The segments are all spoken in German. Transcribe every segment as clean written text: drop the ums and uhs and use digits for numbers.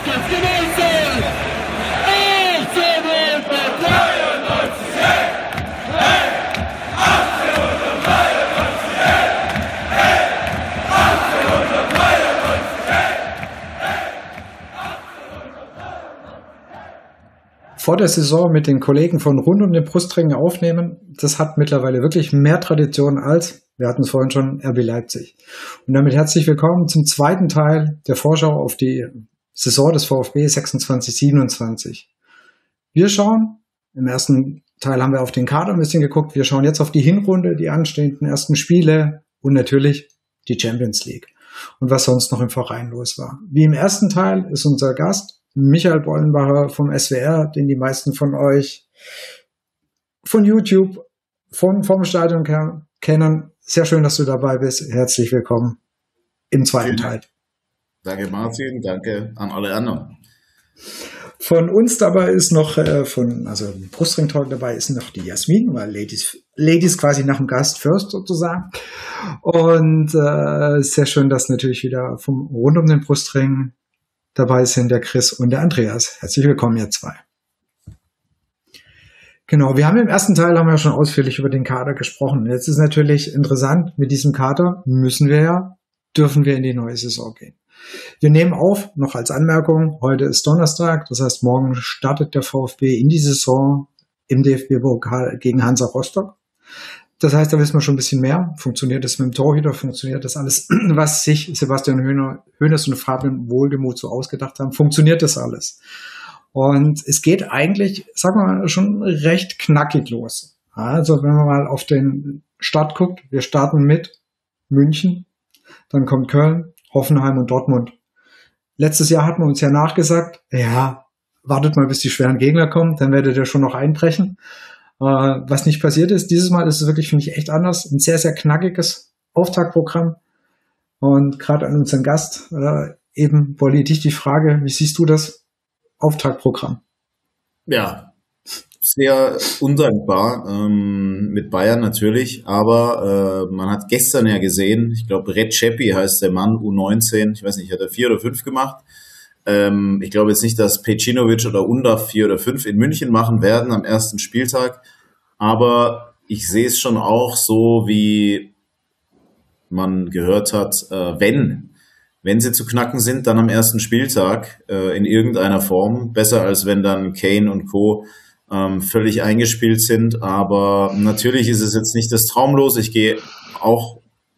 das gewesen! Vor der Saison mit den Kollegen von Rund um den Brustring aufnehmen, das hat mittlerweile wirklich mehr Tradition als, wir hatten es vorhin schon, RB Leipzig. Und damit herzlich willkommen zum zweiten Teil der Vorschau auf die Saison des VfB 26/27. Wir schauen, im ersten Teil haben wir auf den Kader ein bisschen geguckt, wir schauen jetzt auf die Hinrunde, die anstehenden ersten Spiele und natürlich die Champions League und was sonst noch im Verein los war. Wie im ersten Teil ist unser Gast Michael Bollenbacher vom SWR, den die meisten von euch von YouTube, vom Stadion kennen. Sehr schön, dass du dabei bist. Herzlich willkommen im zweiten Teil. Danke Martin, danke an alle anderen. Von uns dabei ist noch, also Brustring Talk dabei ist noch die Jasmin, weil Ladies quasi nach dem Gast first sozusagen. Und sehr schön, dass natürlich wieder vom Rund um den Brustring dabei sind der Chris und der Andreas. Herzlich willkommen, ihr zwei. Genau, wir haben im ersten Teil haben wir schon ausführlich über den Kader gesprochen. Jetzt ist natürlich interessant, mit diesem Kader dürfen wir in die neue Saison gehen. Wir nehmen auf, noch als Anmerkung, heute ist Donnerstag, das heißt, morgen startet der VfB in die Saison im DFB-Pokal gegen Hansa Rostock. Das heißt, da wissen wir schon ein bisschen mehr. Funktioniert das mit dem Torhüter? Funktioniert das alles, was sich Sebastian Hoeneß und Fabian Wohlgemuth so ausgedacht haben? Funktioniert das alles? Und es geht eigentlich, sagen wir mal, schon recht knackig los. Also wenn man mal auf den Start guckt, wir starten mit München, dann kommt Köln, Hoffenheim und Dortmund. Letztes Jahr hat man uns ja nachgesagt, ja, wartet mal, bis die schweren Gegner kommen, dann werdet ihr schon noch einbrechen. Was nicht passiert ist. Dieses Mal ist es wirklich, finde ich, echt anders. Ein sehr, sehr knackiges Auftaktprogramm. Und gerade an unseren Gast, eben, Bolli, dich die Frage, wie siehst du das Auftaktprogramm? Ja, sehr undankbar mit Bayern natürlich, aber man hat gestern ja gesehen, ich glaube Red Cheppi heißt der Mann, U19, ich weiß nicht, hat er 4 oder 5 gemacht? Ich glaube jetzt nicht, dass Pecinovic oder Undav 4 oder 5 in München machen werden am ersten Spieltag, aber ich sehe es schon auch so, wie man gehört hat, wenn sie zu knacken sind, dann am ersten Spieltag in irgendeiner Form, besser als wenn dann Kane und Co. Völlig eingespielt sind, aber natürlich ist es jetzt nicht das Traumlos, ich gehe auch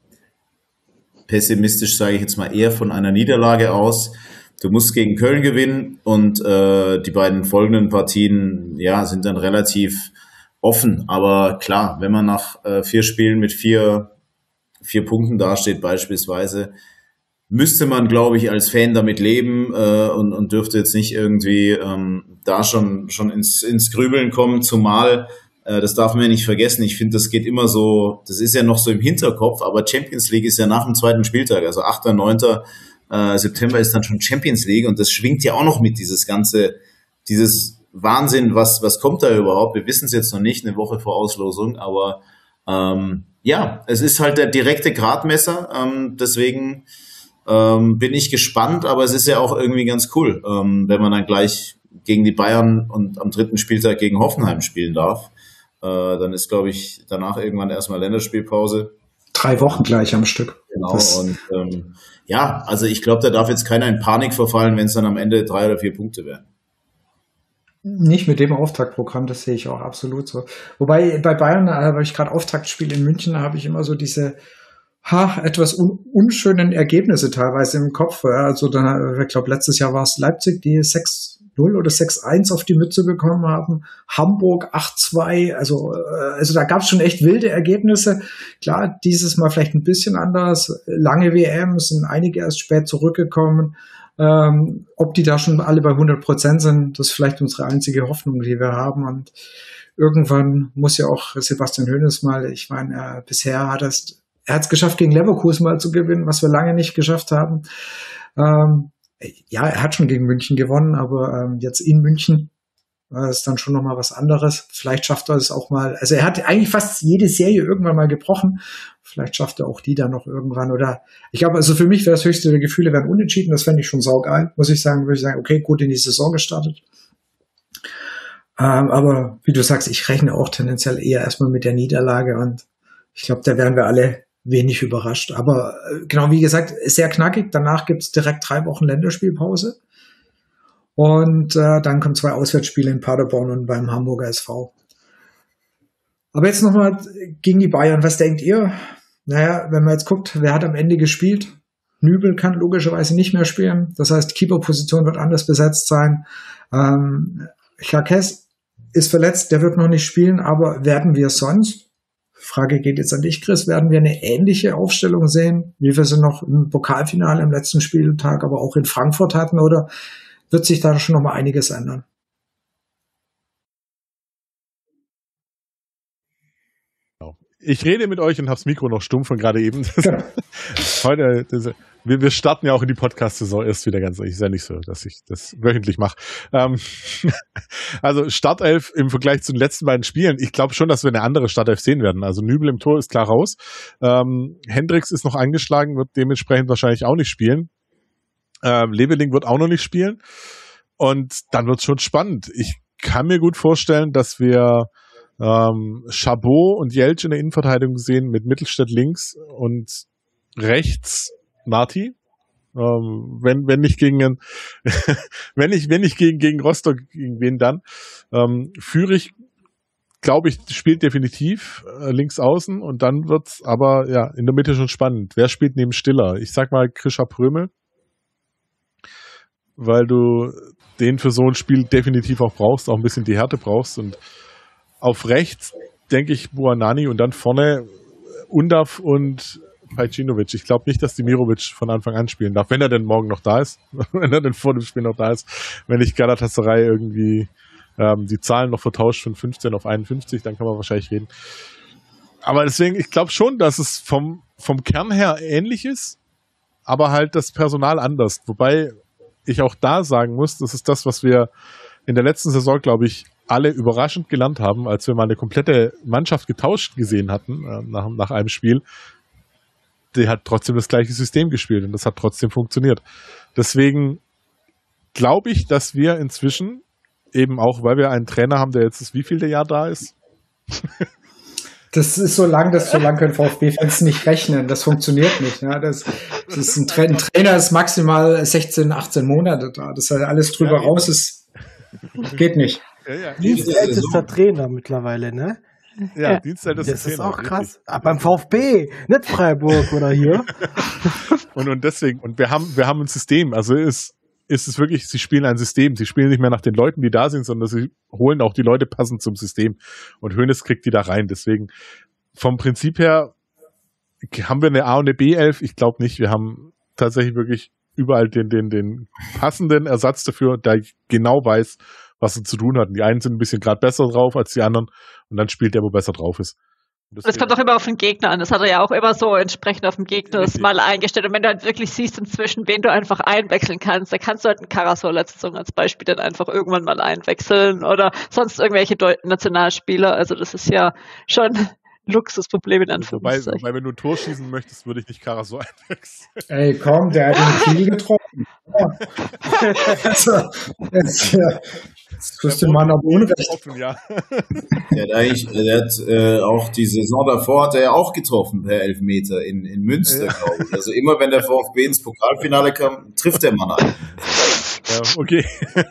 pessimistisch, sage ich jetzt mal, eher von einer Niederlage aus. Du musst gegen Köln gewinnen und die beiden folgenden Partien sind dann relativ offen. Aber klar, wenn man nach 4 Spielen mit 4 Punkten dasteht beispielsweise, müsste man, glaube ich, als Fan damit leben und dürfte jetzt nicht irgendwie da schon ins Grübeln kommen. Zumal, das darf man ja nicht vergessen, ich finde, das geht immer so, das ist ja noch so im Hinterkopf, aber Champions League ist ja nach dem zweiten Spieltag, also 8., 9. September ist dann schon Champions League und das schwingt ja auch noch mit, dieses Wahnsinn, was kommt da überhaupt? Wir wissen es jetzt noch nicht, eine Woche vor Auslosung, aber es ist halt der direkte Gradmesser, deswegen bin ich gespannt, aber es ist ja auch irgendwie ganz cool, wenn man dann gleich gegen die Bayern und am 3. Spieltag gegen Hoffenheim spielen darf. Dann ist, glaube ich, danach irgendwann erstmal Länderspielpause. 3 Wochen gleich am Stück. Genau, und also ich glaube, da darf jetzt keiner in Panik verfallen, wenn es dann am Ende 3 oder 4 Punkte werden. Nicht mit dem Auftaktprogramm, das sehe ich auch absolut so. Wobei bei Bayern, habe ich gerade Auftaktspiel in München, da habe ich immer so diese etwas unschönen Ergebnisse teilweise im Kopf. Ja. Also dann, ich glaube, letztes Jahr war es Leipzig, die 6-0 oder 6-1 auf die Mütze bekommen haben. Hamburg 8-2. Also da gab es schon echt wilde Ergebnisse. Klar, dieses Mal vielleicht ein bisschen anders. Lange WM, sind einige erst spät zurückgekommen. Ob die da schon alle bei 100% sind, das ist vielleicht unsere einzige Hoffnung, die wir haben. Und irgendwann muss ja auch Sebastian Hoeneß mal, ich meine, bisher hat er es geschafft, gegen Leverkusen mal zu gewinnen, was wir lange nicht geschafft haben. Er hat schon gegen München gewonnen, aber jetzt in München Das ist dann schon nochmal was anderes. Vielleicht schafft er es auch mal. Also er hat eigentlich fast jede Serie irgendwann mal gebrochen. Vielleicht schafft er auch die dann noch irgendwann. Oder ich glaube, also für mich wäre das höchste der Gefühle wären unentschieden. Das fände ich schon saugeil, muss ich sagen. Würde ich sagen, okay, gut in die Saison gestartet. Aber wie du sagst, ich rechne auch tendenziell eher erstmal mit der Niederlage und ich glaube, da wären wir alle wenig überrascht. Aber genau wie gesagt, sehr knackig. Danach gibt's direkt 3 Wochen Länderspielpause. Und dann kommen 2 Auswärtsspiele in Paderborn und beim Hamburger SV. Aber jetzt nochmal gegen die Bayern. Was denkt ihr? Naja, wenn man jetzt guckt, wer hat am Ende gespielt? Nübel kann logischerweise nicht mehr spielen. Das heißt, Keeper-Position wird anders besetzt sein. Jacques ist verletzt, der wird noch nicht spielen. Aber werden wir sonst, Frage geht jetzt an dich, Chris, werden wir eine ähnliche Aufstellung sehen, wie wir sie noch im Pokalfinale am letzten Spieltag, aber auch in Frankfurt hatten? Oder wird sich da schon noch mal einiges ändern? Ich rede mit euch und habe das Mikro noch stumm von gerade eben. Heute, wir starten ja auch in die Podcast-Saison erst wieder ganz. Ist ja nicht so, dass ich das wöchentlich mache. Also Startelf im Vergleich zu den letzten beiden Spielen. Ich glaube schon, dass wir eine andere Startelf sehen werden. Also Nübel im Tor ist klar raus. Hendricks ist noch angeschlagen, wird dementsprechend wahrscheinlich auch nicht spielen. Leveling wird auch noch nicht spielen. Und dann wird es schon spannend. Ich kann mir gut vorstellen, dass wir Chabot und Jeltsch in der Innenverteidigung sehen mit Mittelstädt links und rechts Marti. Wenn nicht gegen wenn nicht gegen Rostock, gegen wen dann? Fürich, glaube ich, spielt definitiv links außen und dann wird's aber ja in der Mitte schon spannend. Wer spielt neben Stiller? Ich sag mal Krischer Prömel, weil du den für so ein Spiel definitiv auch brauchst, auch ein bisschen die Härte brauchst. Und auf rechts denke ich Buonanni und dann vorne Undav und Pajcinovic. Ich glaube nicht, dass Dimirovic von Anfang an spielen darf, wenn er denn morgen noch da ist, wenn er denn vor dem Spiel noch da ist, wenn nicht Galatasaray irgendwie die Zahlen noch vertauscht von 15 auf 51, dann kann man wahrscheinlich reden. Aber deswegen, ich glaube schon, dass es vom Kern her ähnlich ist, aber halt das Personal anders. Wobei ich auch da sagen muss, das ist das, was wir in der letzten Saison, glaube ich, alle überraschend gelernt haben, als wir mal eine komplette Mannschaft getauscht gesehen hatten nach einem Spiel. Die hat trotzdem das gleiche System gespielt und das hat trotzdem funktioniert. Deswegen glaube ich, dass wir inzwischen eben auch, weil wir einen Trainer haben, der jetzt das wievielte Jahr da ist. Das ist so lang können VfB-Fans nicht rechnen. Das funktioniert nicht. Ja. Das ist ein Trainer ist maximal 16, 18 Monate da. Das heißt, alles drüber raus ist, geht nicht. Ja. Dienstältester Trainer mittlerweile, ne? Ja, Dienstältester Trainer. Das ist auch krass. Beim VfB, nicht Freiburg oder hier. und deswegen, und wir haben ein System. Also ist es wirklich, sie spielen ein System. Sie spielen nicht mehr nach den Leuten, die da sind, sondern sie holen auch die Leute passend zum System. Und Hoeneß kriegt die da rein. Deswegen, vom Prinzip her, haben wir eine A- und eine B-11? Ich glaube nicht. Wir haben tatsächlich wirklich überall den passenden Ersatz dafür, der genau weiß, was er zu tun hat. Und die einen sind ein bisschen gerade besser drauf als die anderen und dann spielt der, wo besser drauf ist. Das kommt doch immer auf den Gegner an. Das hat er ja auch immer so entsprechend auf den Gegner das mal eingestellt. Und wenn du halt wirklich siehst inzwischen, wen du einfach einwechseln kannst, dann kannst du halt einen Karasor letzte Saison als Beispiel dann einfach irgendwann mal einwechseln oder sonst irgendwelche Nationalspieler. Also das ist ja schon Luxusproblem in Anführungszeichen. Wobei, wenn du ein Tor schießen möchtest, würde ich nicht Karasor einwechseln. Ey, komm, der hat den Kiel getroffen. Das tust du Mann aber Unrecht. Ja. Der hat auch die Saison davor hat er ja auch getroffen per Elfmeter in Münster, glaube ich. Also immer wenn der VfB ins Pokalfinale kam, trifft der Mann einen. Ja, okay.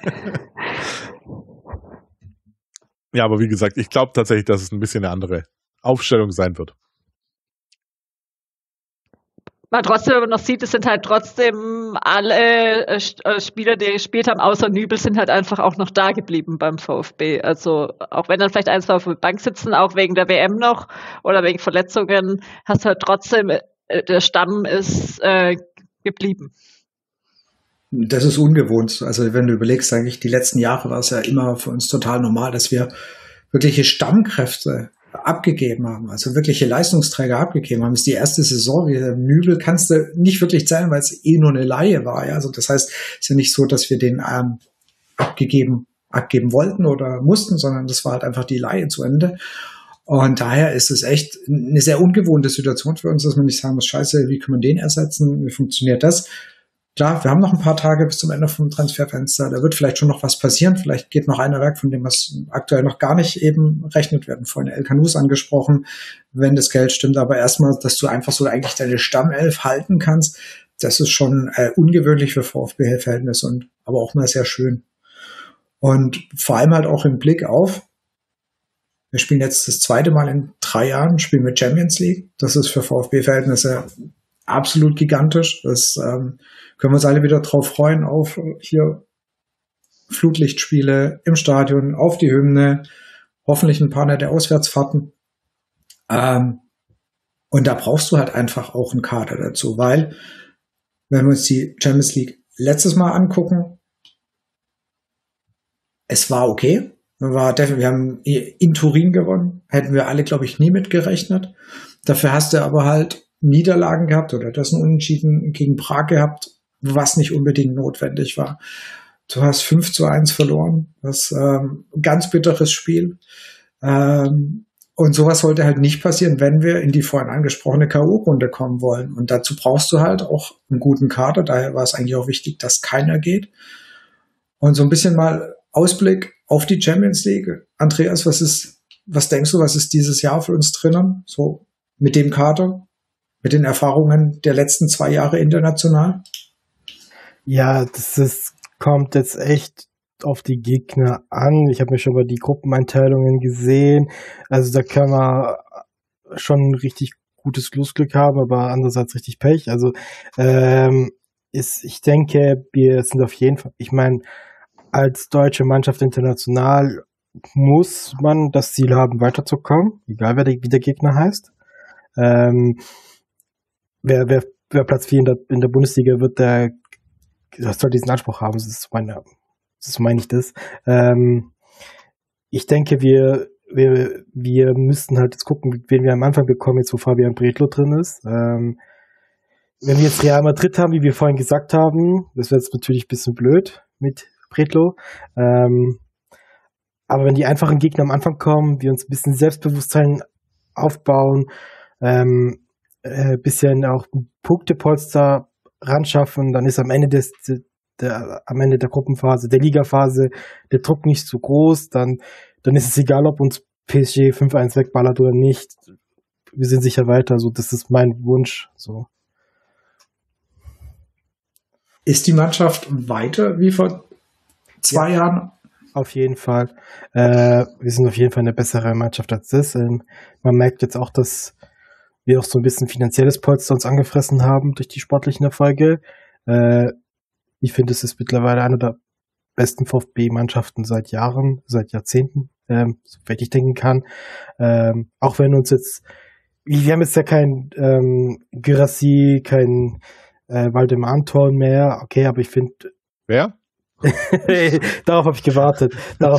Ja, aber wie gesagt, ich glaube tatsächlich, dass es ein bisschen eine andere Aufstellung sein wird. Man trotzdem, wenn man noch sieht, es sind halt trotzdem alle Spieler, die gespielt haben, außer Nübel, sind halt einfach auch noch da geblieben beim VfB. Also auch wenn dann vielleicht ein, zwei auf der Bank sitzen, auch wegen der WM noch oder wegen Verletzungen, hast du halt trotzdem, der Stamm ist geblieben. Das ist ungewohnt. Also wenn du überlegst, eigentlich die letzten Jahre war es ja immer für uns total normal, dass wir wirkliche Stammkräfte abgegeben haben, also wirkliche Leistungsträger abgegeben haben. Das ist die erste Saison, wie der Nübel kannst du nicht wirklich zählen, weil es nur eine Laie war. Ja? Also das heißt, es ist ja nicht so, dass wir den abgegeben abgeben wollten oder mussten, sondern das war halt einfach die Leihe zu Ende. Und daher ist es echt eine sehr ungewohnte Situation für uns, dass man nicht sagen muss, scheiße, wie kann man den ersetzen, wie funktioniert das? Klar, wir haben noch ein paar Tage bis zum Ende vom Transferfenster, da wird vielleicht schon noch was passieren, vielleicht geht noch einer weg, von dem was aktuell noch gar nicht eben rechnet. Wir hatten vorhin El Kanous angesprochen, wenn das Geld stimmt, aber erstmal, dass du einfach so eigentlich deine Stammelf halten kannst, das ist schon ungewöhnlich für VfB-Verhältnisse und aber auch mal sehr schön. Und vor allem halt auch im Blick auf, wir spielen jetzt das zweite Mal in 3 Jahren, spielen wir Champions League. Das ist für VfB-Verhältnisse absolut gigantisch. Das können wir uns alle wieder drauf freuen, auf hier Flutlichtspiele im Stadion, auf die Hymne, hoffentlich ein paar nette Auswärtsfahrten. Und da brauchst du halt einfach auch einen Kader dazu, weil wenn wir uns die Champions League letztes Mal angucken, es war okay. Wir haben in Turin gewonnen. Hätten wir alle, glaube ich, nie mitgerechnet. Dafür hast du aber halt Niederlagen gehabt oder das ein Unentschieden gegen Prag gehabt, was nicht unbedingt notwendig war. Du hast 5-1 verloren. Das ein ganz bitteres Spiel. Und sowas sollte halt nicht passieren, wenn wir in die vorhin angesprochene K.O.-Runde kommen wollen. Und dazu brauchst du halt auch einen guten Kader. Daher war es eigentlich auch wichtig, dass keiner geht. Und so ein bisschen mal Ausblick auf die Champions League. Andreas, was denkst du, was ist dieses Jahr für uns drinnen? So mit dem Kader, mit den Erfahrungen der letzten 2 Jahre international? Ja, kommt jetzt echt auf die Gegner an. Ich habe mir schon mal die Gruppeneinteilungen gesehen. Also da kann man schon ein richtig gutes Losglück haben, aber andererseits richtig Pech. Also ich denke, wir sind auf jeden Fall, ich meine, als deutsche Mannschaft international muss man das Ziel haben, weiterzukommen, egal wie der Gegner heißt. Wer Platz 4 in der Bundesliga wird, das soll diesen Anspruch haben. So meine ich das. Ich denke, wir müssten halt jetzt gucken, wen wir am Anfang bekommen, jetzt wo Fabian Bredlow drin ist. Wenn wir jetzt Real Madrid haben, wie wir vorhin gesagt haben, das wäre jetzt natürlich ein bisschen blöd mit Bredlow. Aber wenn die einfachen Gegner am Anfang kommen, wir uns ein bisschen Selbstbewusstsein aufbauen, bisschen auch Punktepolster ran schaffen, dann ist am Ende der Gruppenphase, der Ligaphase, der Druck nicht so groß, dann ist es egal, ob uns PSG 5-1 wegballert oder nicht. Wir sind sicher weiter, so, das ist mein Wunsch, so. Ist die Mannschaft weiter wie vor 2 Jahren? Auf jeden Fall. Wir sind auf jeden Fall eine bessere Mannschaft als das. Man merkt jetzt auch, dass wir auch so ein bisschen finanzielles Polster uns angefressen haben durch die sportlichen Erfolge. Ich finde, es ist mittlerweile eine der besten VfB-Mannschaften seit Jahren, seit Jahrzehnten, soweit ich denken kann. Auch wenn uns jetzt, wir haben jetzt ja kein Guirassy, kein Waldemar Anton mehr, okay, aber ich finde... Wer? Darauf habe ich gewartet.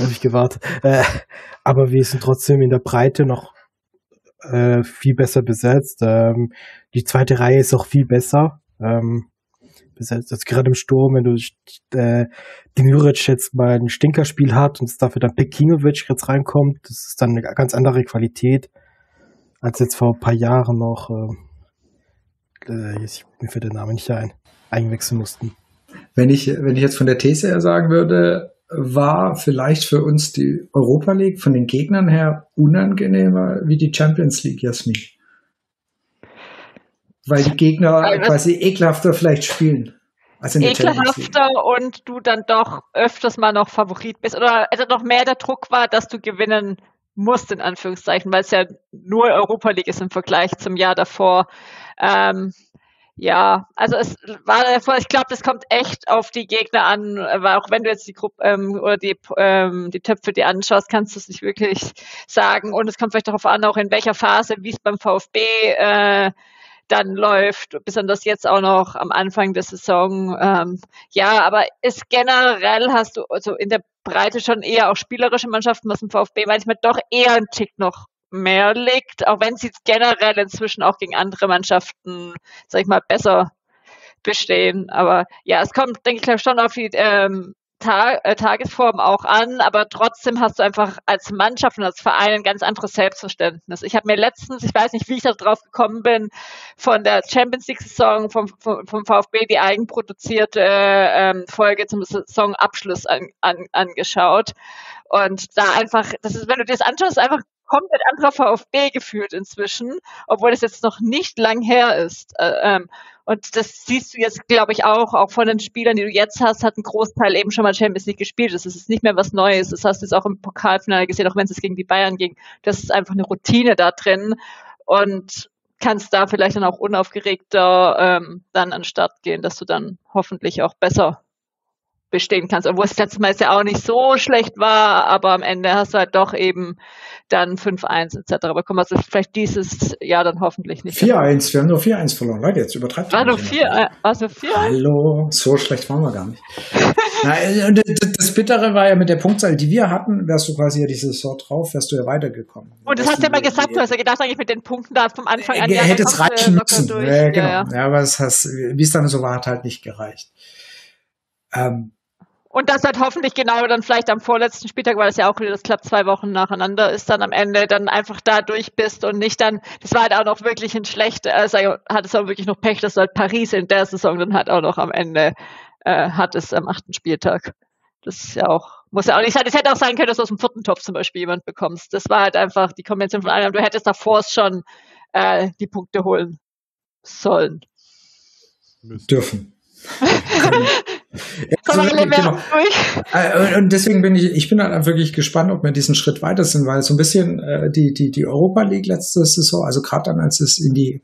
Aber wir sind trotzdem in der Breite noch viel besser besetzt. Die zweite Reihe ist auch viel besser besetzt. Also gerade im Sturm, wenn du Demirovic jetzt mal ein Stinkerspiel hat und es dafür dann Pekinovic jetzt reinkommt, das ist dann eine ganz andere Qualität als jetzt vor ein paar Jahren noch. Mir fällt der Name nicht einwechseln mussten. Wenn ich jetzt von der These her sagen würde, war vielleicht für uns die Europa League von den Gegnern her unangenehmer wie die Champions League, Jasmin? Weil die Gegner quasi ekelhafter vielleicht spielen. Als in der Champions League. Ekelhafter und du dann doch öfters mal noch Favorit bist. Oder also noch mehr der Druck war, dass du gewinnen musst, in Anführungszeichen, weil es ja nur Europa League ist im Vergleich zum Jahr davor. Ja, also es war davor, ich glaube, das kommt echt auf die Gegner an, weil auch wenn du jetzt die Gruppe oder die Töpfe dir anschaust, kannst du es nicht wirklich sagen. Und es kommt vielleicht darauf an, auch in welcher Phase, wie es beim VfB dann läuft, besonders jetzt auch noch am Anfang der Saison. Ja, aber ist generell hast du also in der Breite schon eher auch spielerische Mannschaften, was im VfB manchmal doch eher ein Tick noch mehr liegt, auch wenn sie generell inzwischen auch gegen andere Mannschaften, sag ich mal, besser bestehen. Aber ja, es kommt, denke ich, schon auf die Tagesform auch an, aber trotzdem hast du einfach als Mannschaft und als Verein ein ganz anderes Selbstverständnis. Ich habe mir letztens, ich weiß nicht, wie ich da drauf gekommen bin, von der Champions League-Saison vom VfB die eigenproduzierte Folge zum Saisonabschluss angeschaut. Und da einfach, das ist, wenn du dir das anschaust, einfach komplett anderer VfB gefühlt inzwischen, obwohl es jetzt noch nicht lang her ist. Und das siehst du jetzt, glaube ich, auch von den Spielern, die du jetzt hast, hat ein Großteil eben schon mal Champions League gespielt. Das ist nicht mehr was Neues. Das hast du jetzt auch im Pokalfinale gesehen, auch wenn es gegen die Bayern ging. Das ist einfach eine Routine da drin und kannst da vielleicht dann auch unaufgeregter dann an den Start gehen, dass du dann hoffentlich auch besser bestehen kannst, obwohl es letztes Mal jetzt ja auch nicht so schlecht war, aber am Ende hast du halt doch eben dann 5-1 etc. bekommen. Also vielleicht dieses Jahr dann hoffentlich nicht. 4-1, wir haben nur 4-1 verloren. Leute, jetzt übertreibt War nur 4-1? Hallo, so schlecht waren wir gar nicht. Und das Bittere war ja mit der Punktzahl, die wir hatten, wärst du quasi ja diese Saison drauf, wärst du ja weitergekommen. Und das hast du ja mal gesagt, du hast ja gedacht, eigentlich mit den Punkten da vom Anfang an. Hätte es reichen müssen. Ja, genau. Ja. Ja, aber wie es dann so war, hat halt nicht gereicht. Und das halt hoffentlich genau dann vielleicht am vorletzten Spieltag, weil es ja auch wieder, das klappt 2 Wochen nacheinander, ist dann am Ende dann einfach da durch bist und nicht dann, das war halt auch noch wirklich ein schlecht, hat es auch wirklich noch Pech, dass du halt Paris in der Saison dann halt auch noch am Ende hat es am 8. Spieltag. Das ist ja auch, muss ja auch nicht sein. Es hätte auch sein können, dass du aus dem 4. Topf zum Beispiel jemand bekommst. Das war halt einfach die Kombination von allem. Du hättest davor schon die Punkte holen sollen. Dürfen. Genau. Und deswegen bin ich bin halt wirklich gespannt, ob wir diesen Schritt weiter sind, weil so ein bisschen die Europa League letzte Saison, also gerade dann, als es in die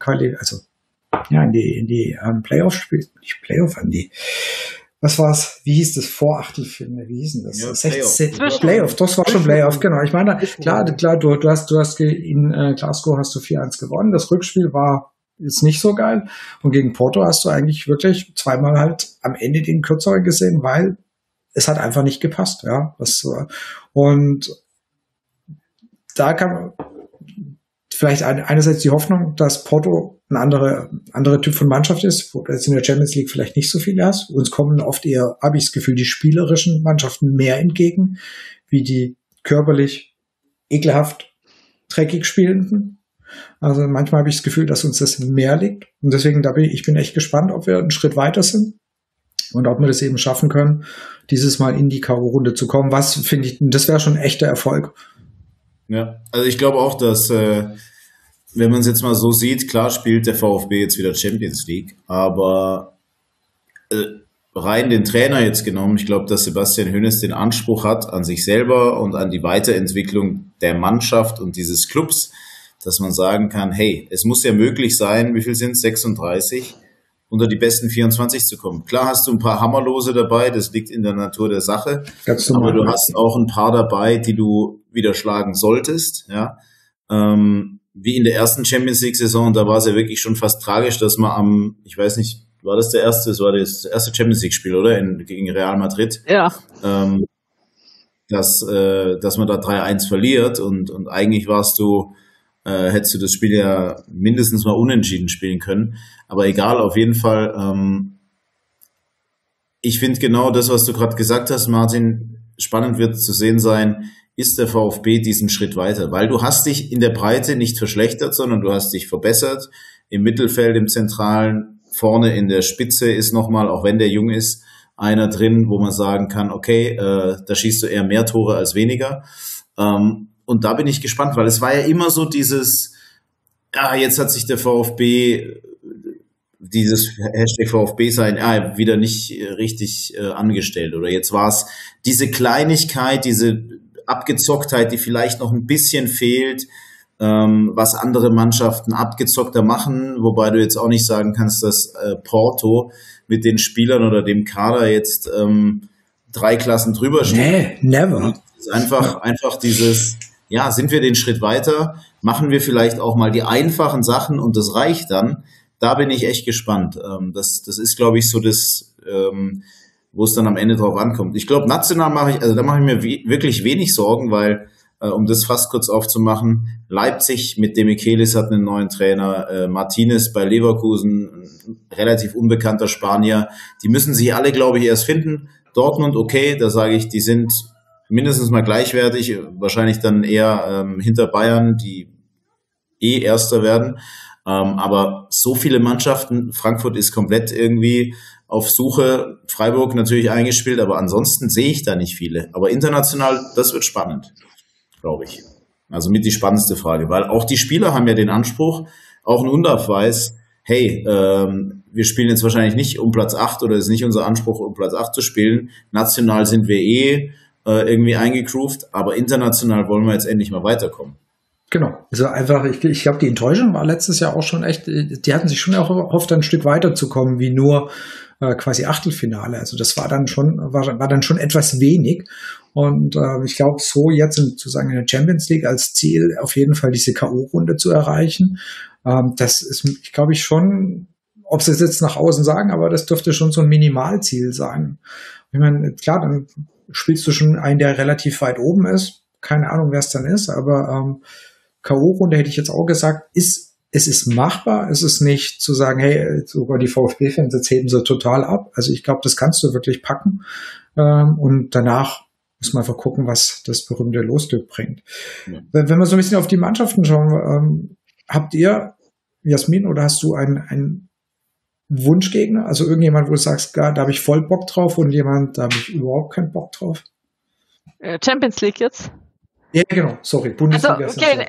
was war's? Wie hieß das? Vorachtelfinale? Wie hieß denn das? Ja, 16 Playoff. Das war schon Playoff, genau. Ich meine, klar, du hast in Glasgow hast du 4-1 gewonnen. Das Rückspiel war ist nicht so geil. Und gegen Porto hast du eigentlich wirklich zweimal halt am Ende den Kürzeren gesehen, weil es hat einfach nicht gepasst, ja. Und da kann vielleicht einerseits die Hoffnung, dass Porto ein anderer Typ von Mannschaft ist, wo du jetzt in der Champions League vielleicht nicht so viele hast. Uns kommen oft eher, habe ich das Gefühl, die spielerischen Mannschaften mehr entgegen, wie die körperlich ekelhaft dreckig spielenden. Also manchmal habe ich das Gefühl, dass uns das mehr liegt. Und deswegen ich bin echt gespannt, ob wir einen Schritt weiter sind und ob wir das eben schaffen können, dieses Mal in die K.O.-Runde zu kommen. Was finde ich, das wäre schon ein echter Erfolg. Ja, also ich glaube auch, dass, wenn man es jetzt mal so sieht, klar spielt der VfB jetzt wieder Champions League, aber rein den Trainer jetzt genommen, ich glaube, dass Sebastian Hoeneß den Anspruch hat an sich selber und an die Weiterentwicklung der Mannschaft und dieses Clubs, dass man sagen kann, hey, es muss ja möglich sein, wie viel sind es, 36, unter die besten 24 zu kommen. Klar hast du ein paar Hammerlose dabei, das liegt in der Natur der Sache, aber du hast auch ein paar dabei, die du wieder schlagen solltest, ja. Wie in der ersten Champions League Saison, da war es ja wirklich schon fast tragisch, dass man ich weiß nicht, war das das erste Champions League Spiel, oder? Gegen Real Madrid. Ja. Dass man da 3-1 verliert und eigentlich hättest du das Spiel ja mindestens mal unentschieden spielen können. Aber egal, auf jeden Fall. Ich finde genau das, was du gerade gesagt hast, Martin, spannend wird zu sehen sein, ist der VfB diesen Schritt weiter. Weil du hast dich in der Breite nicht verschlechtert, sondern du hast dich verbessert. Im Mittelfeld, im Zentralen, vorne in der Spitze ist nochmal, auch wenn der jung ist, einer drin, wo man sagen kann, okay, da schießt du eher mehr Tore als weniger. Und da bin ich gespannt, weil es war ja immer so dieses, jetzt hat sich der VfB, dieses Hashtag VfB sein, wieder nicht richtig angestellt. Oder jetzt war es diese Kleinigkeit, diese Abgezocktheit, die vielleicht noch ein bisschen fehlt, was andere Mannschaften abgezockter machen, wobei du jetzt auch nicht sagen kannst, dass Porto mit den Spielern oder dem Kader jetzt 3 Klassen drüber steht. Nee, never. Es ist einfach dieses, sind wir den Schritt weiter, machen wir vielleicht auch mal die einfachen Sachen und das reicht dann. Da bin ich echt gespannt. Das ist, glaube ich, so das, wo es dann am Ende drauf ankommt. Ich glaube, national mache ich mir wirklich wenig Sorgen, weil, um das fast kurz aufzumachen, Leipzig mit Demichelis hat einen neuen Trainer, Martinez bei Leverkusen, ein relativ unbekannter Spanier. Die müssen sich alle, glaube ich, erst finden. Dortmund, okay, da sage ich, die sind mindestens mal gleichwertig, wahrscheinlich dann eher hinter Bayern, die Erster werden. Aber so viele Mannschaften, Frankfurt ist komplett irgendwie auf Suche, Freiburg natürlich eingespielt, aber ansonsten sehe ich da nicht viele. Aber international, das wird spannend, glaube ich. Also mit die spannendste Frage, weil auch die Spieler haben ja den Anspruch, auch ein Undav weiß, hey, wir spielen jetzt wahrscheinlich nicht um Platz 8 oder es ist nicht unser Anspruch, um Platz 8 zu spielen. National sind wir irgendwie eingegroovt, aber international wollen wir jetzt endlich mal weiterkommen. Genau. Also einfach, ich glaube, die Enttäuschung war letztes Jahr auch schon echt, die hatten sich schon auch erhofft, ein Stück weiterzukommen, wie nur quasi Achtelfinale. Also das war dann schon etwas wenig. Und ich glaube, so jetzt sozusagen in der Champions League als Ziel auf jeden Fall diese K.O.-Runde zu erreichen, das ist, ich glaube ich schon, ob sie es jetzt nach außen sagen, aber das dürfte schon so ein Minimalziel sein. Ich meine, klar, dann spielst du schon einen, der relativ weit oben ist. Keine Ahnung, wer es dann ist, aber K.O.-Runde hätte ich jetzt auch gesagt, es ist machbar. Es ist nicht zu sagen, hey, sogar die VfB-Fans, jetzt heben sie total ab. Also ich glaube, das kannst du wirklich packen. Und danach muss man einfach gucken, was das berühmte Losglück bringt. Ja. Wenn wir so ein bisschen auf die Mannschaften schauen, habt ihr, Jasmin, oder hast du einen Wunschgegner? Also irgendjemand, wo du sagst, da habe ich voll Bock drauf und jemand, da habe ich überhaupt keinen Bock drauf? Champions League jetzt? Ja, genau, sorry, Bundesliga. Also, okay,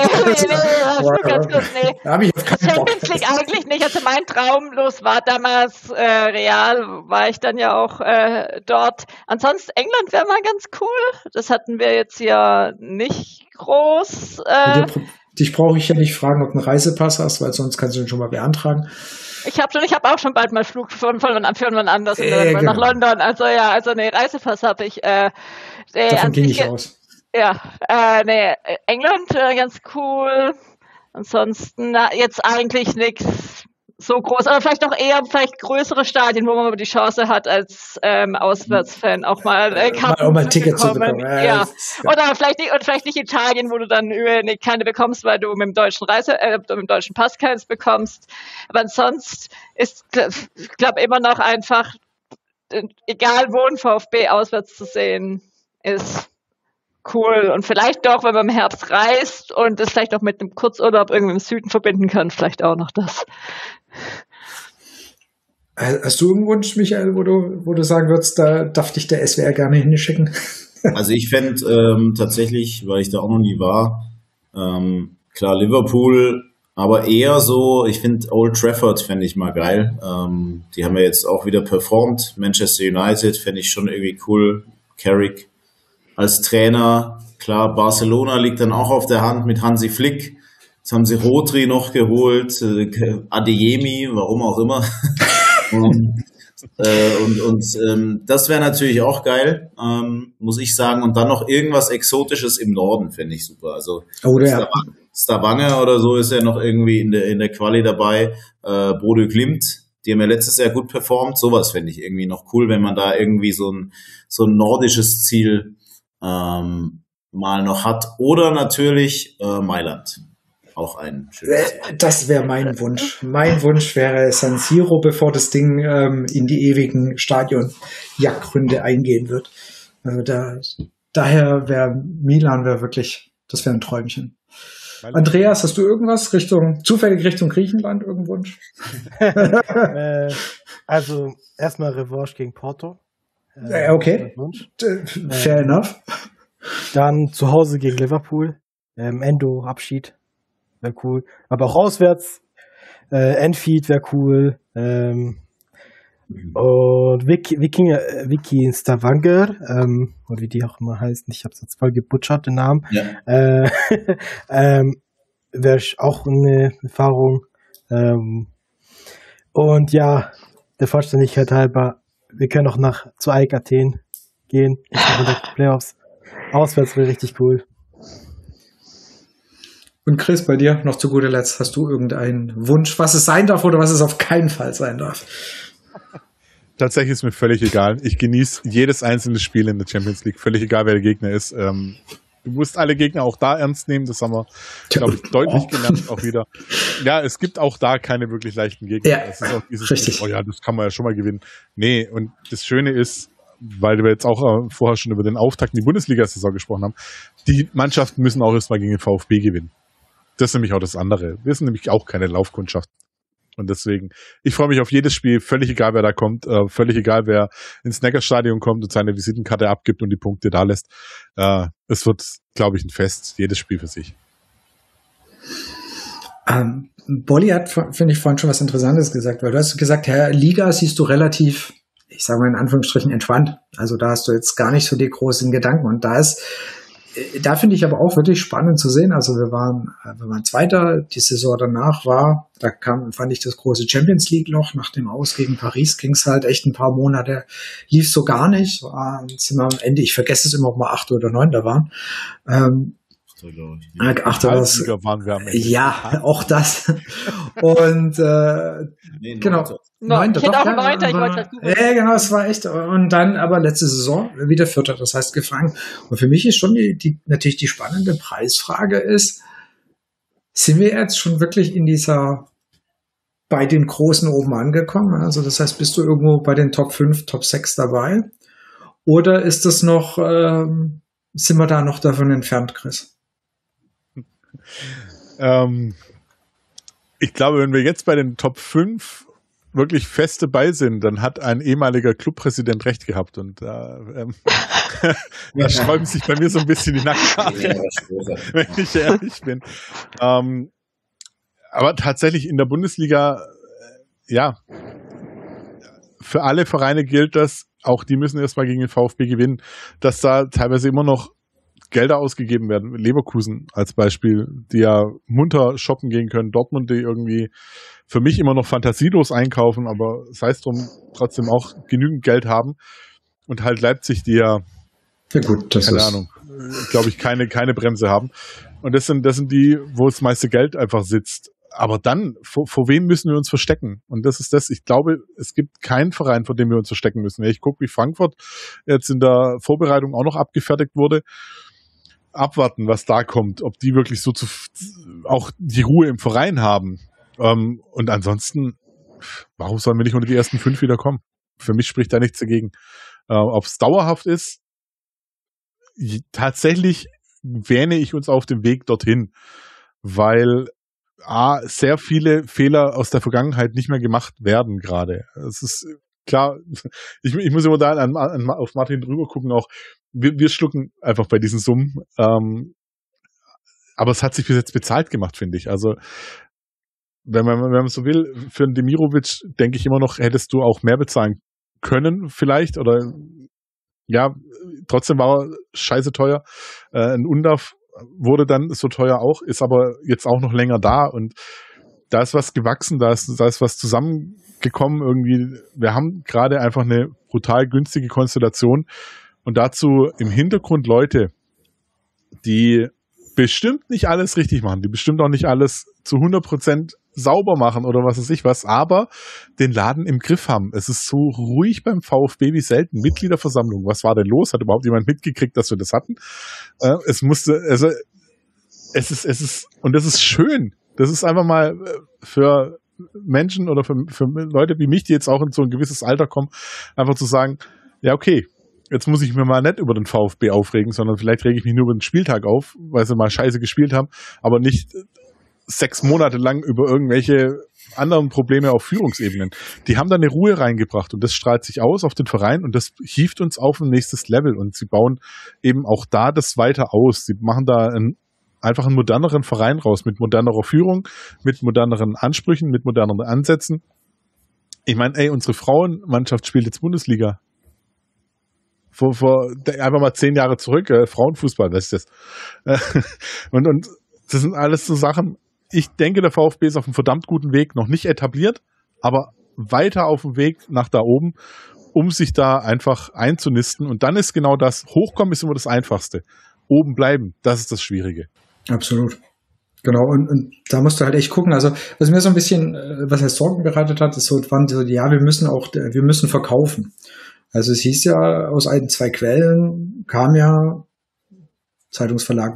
Champions League eigentlich nicht. Also mein Traumlos war damals Real, war ich dann ja auch dort. Ansonsten England wäre mal ganz cool. Das hatten wir jetzt ja nicht groß. Dich brauche ich ja nicht fragen, ob du einen Reisepass hast, weil sonst kannst du ihn schon mal beantragen. Ich habe auch schon bald mal Flug von wann anders genau. Nach London. Also ja, Reisepass habe ich. Davon ging ich aus. Ja, England ganz cool. Ansonsten jetzt eigentlich nichts so groß, aber vielleicht auch eher größere Stadien, wo man die Chance hat, als Auswärtsfan auch mal Karten ein Ticket zu bekommen. Ja. Oder vielleicht nicht Italien, wo du dann keine bekommst, weil du mit dem deutschen mit dem deutschen Pass keins bekommst. Aber ansonsten ist, ich glaube, immer noch einfach, egal wo ein VfB auswärts zu sehen ist, cool. Und vielleicht doch, wenn man im Herbst reist und es vielleicht auch mit einem Kurzurlaub irgendwie im Süden verbinden kann, vielleicht auch noch das. Hast du einen Wunsch, Michael, wo du sagen würdest, da darf dich der SWR gerne hinschicken? Also ich fände tatsächlich, weil ich da auch noch nie war, klar Liverpool, aber eher so, ich finde Old Trafford fände ich mal geil. Die haben ja jetzt auch wieder performt. Manchester United fände ich schon irgendwie cool. Carrick als Trainer, klar, Barcelona liegt dann auch auf der Hand mit Hansi Flick. Jetzt haben sie Rodri noch geholt, Adeyemi, warum auch immer. und das wäre natürlich auch geil, muss ich sagen. Und dann noch irgendwas Exotisches im Norden fände ich super. Also Stavanger oder so ist ja noch irgendwie in der Quali dabei. Bodø Glimt, die haben ja letztes Jahr gut performt. Sowas fände ich irgendwie noch cool, wenn man da irgendwie so ein nordisches Ziel mal noch hat. Oder natürlich Mailand. Auch ein schönes Ziel. Das wäre mein Wunsch. Mein Wunsch wäre San Siro, bevor das Ding in die ewigen Stadion-Jagdgründe eingehen wird. Daher wäre Milan wirklich, das wäre ein Träumchen. Andreas, hast du irgendwas zufällig Richtung Griechenland, irgendeinen Wunsch? Also erstmal Revanche gegen Porto. Okay, fair enough. Dann zu Hause gegen Liverpool. Endo, Abschied, wäre cool. Aber auch auswärts. Enfield wäre cool. Und Vicky Stavanger, oder wie die auch immer heißen, ich habe es jetzt voll gebutschert, den Namen. Ja. Wäre auch eine Erfahrung. Und ja, der Vollständigkeit halber, wir können auch zu AEK Athen gehen. Playoffs. Auswärts wäre richtig cool. Und Chris, bei dir noch zu guter Letzt, hast du irgendeinen Wunsch, was es sein darf oder was es auf keinen Fall sein darf? Tatsächlich ist mir völlig egal. Ich genieße jedes einzelne Spiel in der Champions League. Völlig egal, wer der Gegner ist. Du musst alle Gegner auch da ernst nehmen. Das haben wir, glaube ich, deutlich gelernt auch wieder. Ja, es gibt auch da keine wirklich leichten Gegner. Ja, es ist auch dieses, richtig. Oh ja, das kann man ja schon mal gewinnen. Nee, und das Schöne ist, weil wir jetzt auch vorher schon über den Auftakt in die Bundesliga-Saison gesprochen haben, die Mannschaften müssen auch erstmal gegen den VfB gewinnen. Das ist nämlich auch das andere. Wir sind nämlich auch keine Laufkundschaft. Und deswegen, ich freue mich auf jedes Spiel, völlig egal, wer da kommt, völlig egal, wer ins Neckarstadion kommt und seine Visitenkarte abgibt und die Punkte da lässt. Es wird, glaube ich, ein Fest, jedes Spiel für sich. Bolli hat, finde ich, vorhin schon was Interessantes gesagt, weil du hast gesagt, Liga siehst du relativ, ich sage mal in Anführungsstrichen, entspannt. Also da hast du jetzt gar nicht so die großen Gedanken. Und da finde ich aber auch wirklich spannend zu sehen. Also wir waren Zweiter, die Saison danach fand ich das große Champions League Loch. Nach dem Aus gegen Paris ging es halt echt ein paar Monate, lief so gar nicht. Sind wir am Ende, ich vergesse es immer, ob wir 8. oder 9. waren. Waren wir am Ende. Ja, auch das. Und genau. 9. Ich hätte auch 9. Ich wollte ja, genau, es war echt. Und dann aber letzte Saison wieder 4. Das heißt gefangen. Und für mich ist schon natürlich die spannende Preisfrage ist, sind wir jetzt schon wirklich bei den Großen oben angekommen? Also das heißt, bist du irgendwo bei den Top 5, Top 6 dabei? Oder ist das noch, sind wir da noch davon entfernt, Chris? Ich glaube, wenn wir jetzt bei den Top 5 wirklich fest dabei sind, dann hat ein ehemaliger Clubpräsident recht gehabt und da sträuben sich bei mir so ein bisschen die Nackenhaare, wenn ich ehrlich bin. Aber tatsächlich in der Bundesliga, ja, für alle Vereine gilt das, auch die müssen erstmal gegen den VfB gewinnen, dass da teilweise immer noch Gelder ausgegeben werden. Leverkusen als Beispiel, die ja munter shoppen gehen können. Dortmund, die irgendwie für mich immer noch fantasielos einkaufen, aber sei es drum, trotzdem auch genügend Geld haben. Und halt Leipzig, die ja, keine Ahnung, glaube ich, keine Bremse haben. Und das sind die, wo das meiste Geld einfach sitzt. Aber dann, vor wem müssen wir uns verstecken? Und das ist das, ich glaube, es gibt keinen Verein, vor dem wir uns verstecken müssen. Ich gucke, wie Frankfurt jetzt in der Vorbereitung auch noch abgefertigt wurde. Abwarten, was da kommt, ob die wirklich so auch die Ruhe im Verein haben. Und ansonsten, warum sollen wir nicht unter die ersten 5 wieder kommen? Für mich spricht da nichts dagegen. Ob es dauerhaft ist, tatsächlich wähne ich uns auf dem Weg dorthin, weil sehr viele Fehler aus der Vergangenheit nicht mehr gemacht werden gerade. Es ist klar, ich muss immer da auf Martin drüber gucken, auch wir schlucken einfach bei diesen Summen. Aber es hat sich bis jetzt bezahlt gemacht, finde ich. Also wenn man so will, für einen Demirovic, denke ich immer noch, hättest du auch mehr bezahlen können vielleicht. Oder ja, trotzdem war er scheiße teuer. Ein Undav wurde dann so teuer auch, ist aber jetzt auch noch länger da. Und da ist was gewachsen, da ist was zusammengekommen irgendwie. Wir haben gerade einfach eine brutal günstige Konstellation. Und dazu im Hintergrund Leute, die bestimmt nicht alles richtig machen, die bestimmt auch nicht alles zu 100% sauber machen oder was weiß ich was, aber den Laden im Griff haben. Es ist so ruhig beim VfB wie selten. Mitgliederversammlung, was war denn los? Hat überhaupt jemand mitgekriegt, dass wir das hatten? Es ist, und das ist schön. Das ist einfach mal für Menschen oder für Leute wie mich, die jetzt auch in so ein gewisses Alter kommen, einfach zu sagen, ja okay, jetzt muss ich mir mal nicht über den VfB aufregen, sondern vielleicht rege ich mich nur über den Spieltag auf, weil sie mal scheiße gespielt haben, aber nicht 6 Monate lang über irgendwelche anderen Probleme auf Führungsebenen. Die haben da eine Ruhe reingebracht und das strahlt sich aus auf den Verein und das hieft uns auf ein nächstes Level und sie bauen eben auch da das weiter aus. Sie machen da einfach einen moderneren Verein raus, mit modernerer Führung, mit moderneren Ansprüchen, mit moderneren Ansätzen. Ich meine, unsere Frauenmannschaft spielt jetzt Bundesliga. Einfach mal 10 Jahre zurück, Frauenfußball, was ist das? Und das sind alles so Sachen, ich denke, der VfB ist auf einem verdammt guten Weg, noch nicht etabliert, aber weiter auf dem Weg nach da oben, um sich da einfach einzunisten. Und dann ist genau das, hochkommen ist immer das Einfachste. Oben bleiben, das ist das Schwierige. Absolut. Genau, und da musst du halt echt gucken. Also, was mir so ein bisschen, was heißt Sorgen bereitet hat, ist wir müssen verkaufen. Also es hieß ja aus 2 Quellen, kam ja Zeitungsverlag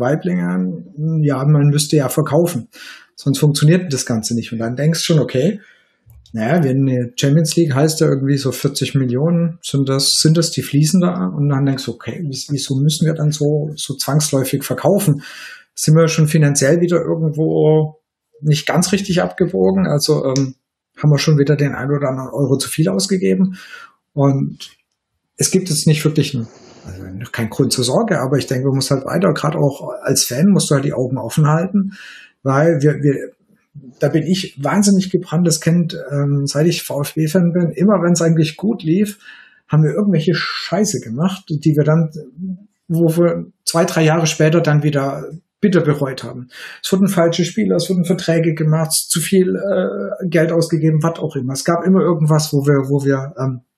Waiblingen, ja, man müsste ja verkaufen. Sonst funktioniert das Ganze nicht. Und dann denkst du schon, okay, naja, wenn eine Champions League heißt ja irgendwie so 40 Millionen, sind das die Fließen da? Und dann denkst du, okay, wieso müssen wir dann so zwangsläufig verkaufen? Sind wir schon finanziell wieder irgendwo nicht ganz richtig abgewogen? Also haben wir schon wieder den ein oder anderen Euro zu viel ausgegeben. Und es gibt jetzt nicht wirklich kein Grund zur Sorge, aber ich denke, man muss halt weiter, gerade auch als Fan musst du halt die Augen offen halten, weil da bin ich wahnsinnig gebrannt. Das kennt, seit ich VfB-Fan bin, immer wenn es eigentlich gut lief, haben wir irgendwelche Scheiße gemacht, die wir dann, wo wir 2-3 Jahre später dann wieder bitter bereut haben. Es wurden falsche Spieler, es wurden Verträge gemacht, zu viel Geld ausgegeben, was auch immer. Es gab immer irgendwas, wo wir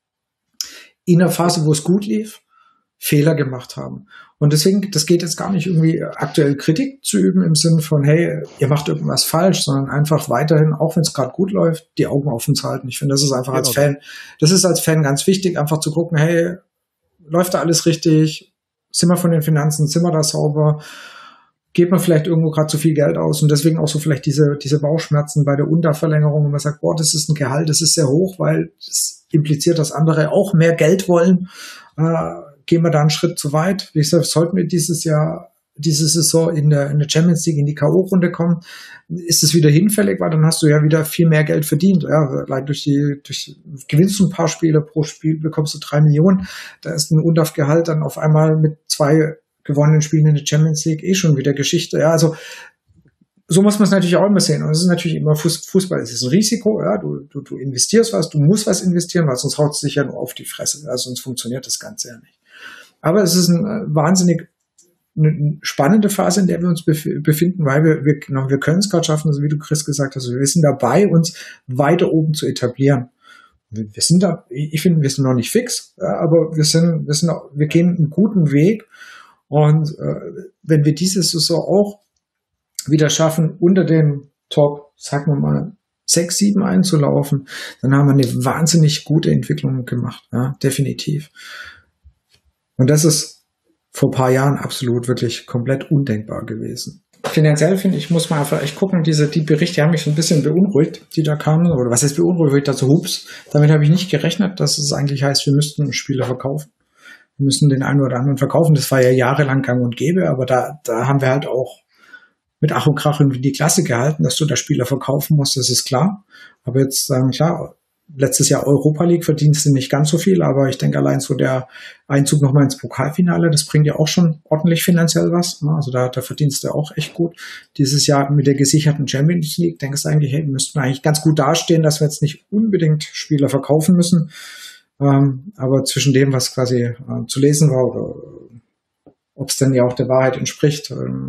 in der Phase, wo es gut lief, Fehler gemacht haben. Und deswegen, das geht jetzt gar nicht irgendwie aktuell Kritik zu üben im Sinne von, hey, ihr macht irgendwas falsch, sondern einfach weiterhin, auch wenn es gerade gut läuft, die Augen offen zu halten. Ich finde, das ist einfach als Fan ganz wichtig, einfach zu gucken, hey, läuft da alles richtig? Sind wir von den Finanzen, sind wir da sauber? Geht man vielleicht irgendwo gerade zu viel Geld aus? Und deswegen auch so vielleicht diese Bauchschmerzen bei der Unterverlängerung, wenn man sagt, boah, das ist ein Gehalt, das ist sehr hoch, weil das impliziert, dass andere auch mehr Geld wollen. Gehen wir da einen Schritt zu weit? Wie gesagt, sollten wir diese Saison in der Champions League in die K.O.-Runde kommen, ist es wieder hinfällig, weil dann hast du ja wieder viel mehr Geld verdient. Ja, allein gewinnst du ein paar Spiele pro Spiel, bekommst du 3 Millionen. Da ist ein Undaf-Gehalt dann auf einmal mit 2 gewonnenen Spielen in der Champions League schon wieder Geschichte. Ja, also so muss man es natürlich auch immer sehen. Und es ist natürlich immer Fußball. Es ist ein Risiko. Ja, du investierst was, du musst was investieren, weil sonst haut es sich ja nur auf die Fresse. Ja, sonst funktioniert das Ganze ja nicht. Aber es ist eine spannende Phase, in der wir uns befinden, weil wir können es gerade schaffen, also wie du, Chris, gesagt hast, wir sind dabei, uns weiter oben zu etablieren. Wir sind da, ich finde, wir sind noch nicht fix, ja, aber wir gehen einen guten Weg. Und wenn wir diese Saison auch wieder schaffen, unter den Top, sagen wir mal, 6, 7 einzulaufen, dann haben wir eine wahnsinnig gute Entwicklung gemacht, ja, definitiv. Und das ist vor ein paar Jahren absolut wirklich komplett undenkbar gewesen. Finanziell, finde ich, muss man einfach echt gucken, die Berichte haben mich so ein bisschen beunruhigt, die da kamen. Oder was heißt beunruhigt, weil ich dazu hups. Damit habe ich nicht gerechnet, dass es eigentlich heißt, wir müssten Spieler verkaufen. Wir müssen den einen oder anderen verkaufen. Das war ja jahrelang gang und gäbe, aber da haben wir halt auch mit Ach und Krach irgendwie die Klasse gehalten, dass du da Spieler verkaufen musst, das ist klar. Aber jetzt sagen, klar, letztes Jahr Europa League verdienst du nicht ganz so viel, aber ich denke allein so der Einzug nochmal ins Pokalfinale, das bringt ja auch schon ordentlich finanziell was. Also da verdienst du auch echt gut. Dieses Jahr mit der gesicherten Champions League denkst du eigentlich, hey, wir müssten eigentlich ganz gut dastehen, dass wir jetzt nicht unbedingt Spieler verkaufen müssen. Aber zwischen dem, was quasi zu lesen war oder ob es dann ja auch der Wahrheit entspricht,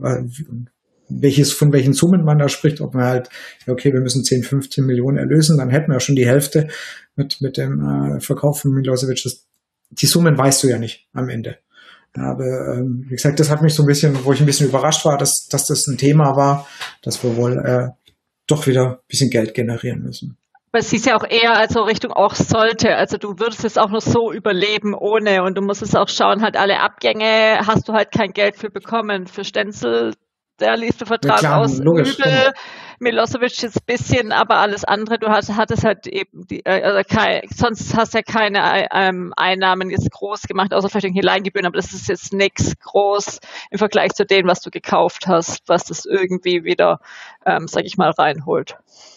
von welchen Summen man da spricht, ob man halt, okay, wir müssen 10, 15 Millionen erlösen, dann hätten wir ja schon die Hälfte mit dem Verkauf von Milosevic. Die Summen weißt du ja nicht am Ende. Aber wie gesagt, das hat mich so ein bisschen, wo ich ein bisschen überrascht war, dass das ein Thema war, dass wir wohl doch wieder ein bisschen Geld generieren müssen. Aber es ist ja auch eher also Richtung auch sollte. Also du würdest es auch noch so überleben ohne und du musst es auch schauen, halt alle Abgänge hast du halt kein Geld für bekommen. Für Stenzel, der lief der Vertrag aus, logisch, übel, Milosevic jetzt ein bisschen, aber alles andere, du hattest halt eben, sonst hast du ja keine Einnahmen jetzt groß gemacht, außer vielleicht irgendwelche Leihgebühren, aber das ist jetzt nichts groß im Vergleich zu dem, was du gekauft hast, was das irgendwie wieder, sag ich mal, reinholt.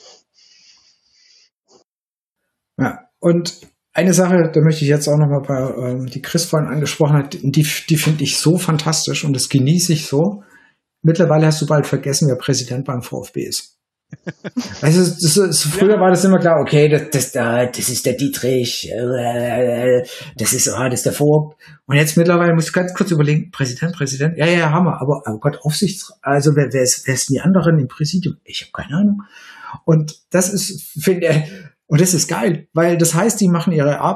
Ja, und eine Sache, da möchte ich jetzt auch nochmal die Chris vorhin angesprochen hat, die finde ich so fantastisch und das genieße ich so. Mittlerweile hast du bald vergessen, wer Präsident beim VfB ist. Also früher war das immer klar, okay, das ist der Dietrich, das ist der Vogt. Und jetzt mittlerweile musst du ganz kurz überlegen, Präsident, ja, Hammer, aber oh Gott, also wer ist die anderen im Präsidium? Ich habe keine Ahnung. Und das ist, finde ich, und das ist geil, weil das heißt, die machen ihre Arbeit,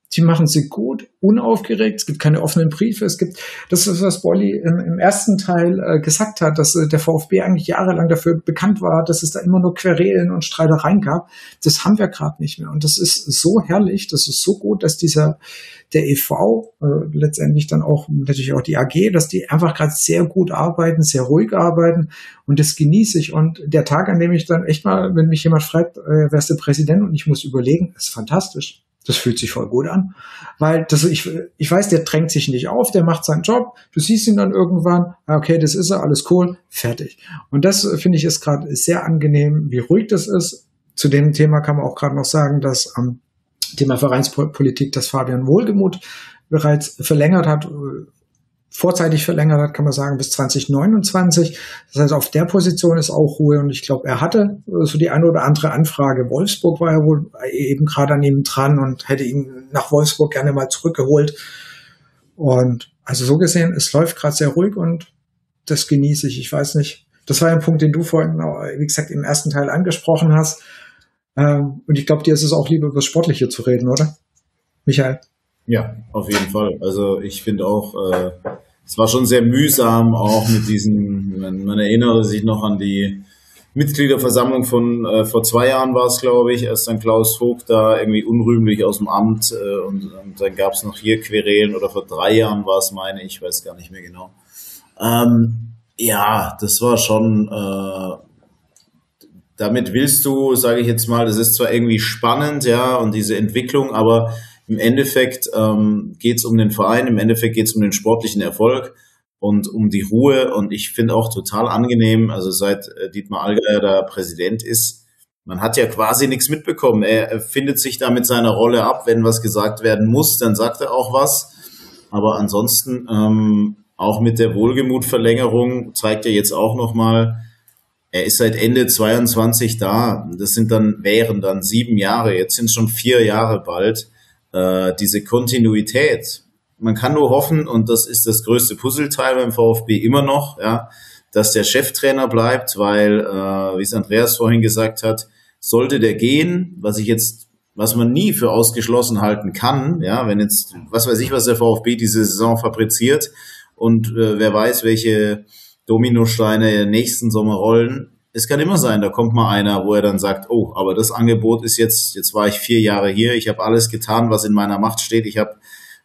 Die machen sie gut, unaufgeregt. Es gibt keine offenen Briefe. Das ist, was Bolli im ersten Teil gesagt hat, dass der VfB eigentlich jahrelang dafür bekannt war, dass es da immer nur Querelen und Streitereien gab. Das haben wir gerade nicht mehr. Und das ist so herrlich, das ist so gut, dass der e.V., letztendlich dann auch natürlich auch die AG, dass die einfach gerade sehr gut arbeiten, sehr ruhig arbeiten. Und das genieße ich. Und der Tag, an dem ich dann echt mal, wenn mich jemand fragt, wer ist der Präsident und ich muss überlegen, ist fantastisch. Das fühlt sich voll gut an, weil ich weiß, der drängt sich nicht auf, der macht seinen Job, du siehst ihn dann irgendwann, okay, das ist er, alles cool, fertig. Und das finde ich ist gerade sehr angenehm, wie ruhig das ist. Zu dem Thema kann man auch gerade noch sagen, dass am Thema Vereinspolitik, das Fabian Wohlgemuth bereits verlängert hat, vorzeitig verlängert hat, kann man sagen, bis 2029. Das heißt, auf der Position ist auch Ruhe und ich glaube, er hatte so die eine oder andere Anfrage. Wolfsburg war ja wohl eben gerade an ihm dran und hätte ihn nach Wolfsburg gerne mal zurückgeholt. Und also so gesehen, es läuft gerade sehr ruhig und das genieße ich. Ich weiß nicht, das war ein Punkt, den du vorhin, wie gesagt, im ersten Teil angesprochen hast. Und ich glaube, dir ist es auch lieber, über das Sportliche zu reden, oder? Michael? Ja, auf jeden Fall. Also ich finde auch, es war schon sehr mühsam, auch mit man erinnere sich noch an die Mitgliederversammlung von vor 2 Jahren war es, glaube ich, als dann Klaus Vogt da irgendwie unrühmlich aus dem Amt und dann gab es noch hier Querelen oder vor 3 Jahren war es, meine ich, weiß gar nicht mehr genau. Ja, das war schon, damit willst du, sage ich jetzt mal, das ist zwar irgendwie spannend, ja, und diese Entwicklung, aber im Endeffekt geht es um den Verein, im Endeffekt geht es um den sportlichen Erfolg und um die Ruhe. Und ich finde auch total angenehm, also seit Dietmar Allgeier da Präsident ist, man hat ja quasi nichts mitbekommen. Er findet sich da mit seiner Rolle ab. Wenn was gesagt werden muss, dann sagt er auch was. Aber ansonsten, auch mit der Wohlgemuth-Verlängerung zeigt er jetzt auch nochmal, er ist seit Ende 22 da. Das wären dann 7 Jahre. Jetzt sind es schon 4 Jahre bald. Diese Kontinuität. Man kann nur hoffen, und das ist das größte Puzzleteil beim VfB immer noch, ja, dass der Cheftrainer bleibt, weil, wie es Andreas vorhin gesagt hat, sollte der gehen, was man nie für ausgeschlossen halten kann, ja, wenn jetzt, was weiß ich, was der VfB diese Saison fabriziert und wer weiß, welche Dominosteine nächsten Sommer rollen. Es kann immer sein, da kommt mal einer, wo er dann sagt, oh, aber das Angebot ist jetzt war ich 4 Jahre hier, ich habe alles getan, was in meiner Macht steht, ich habe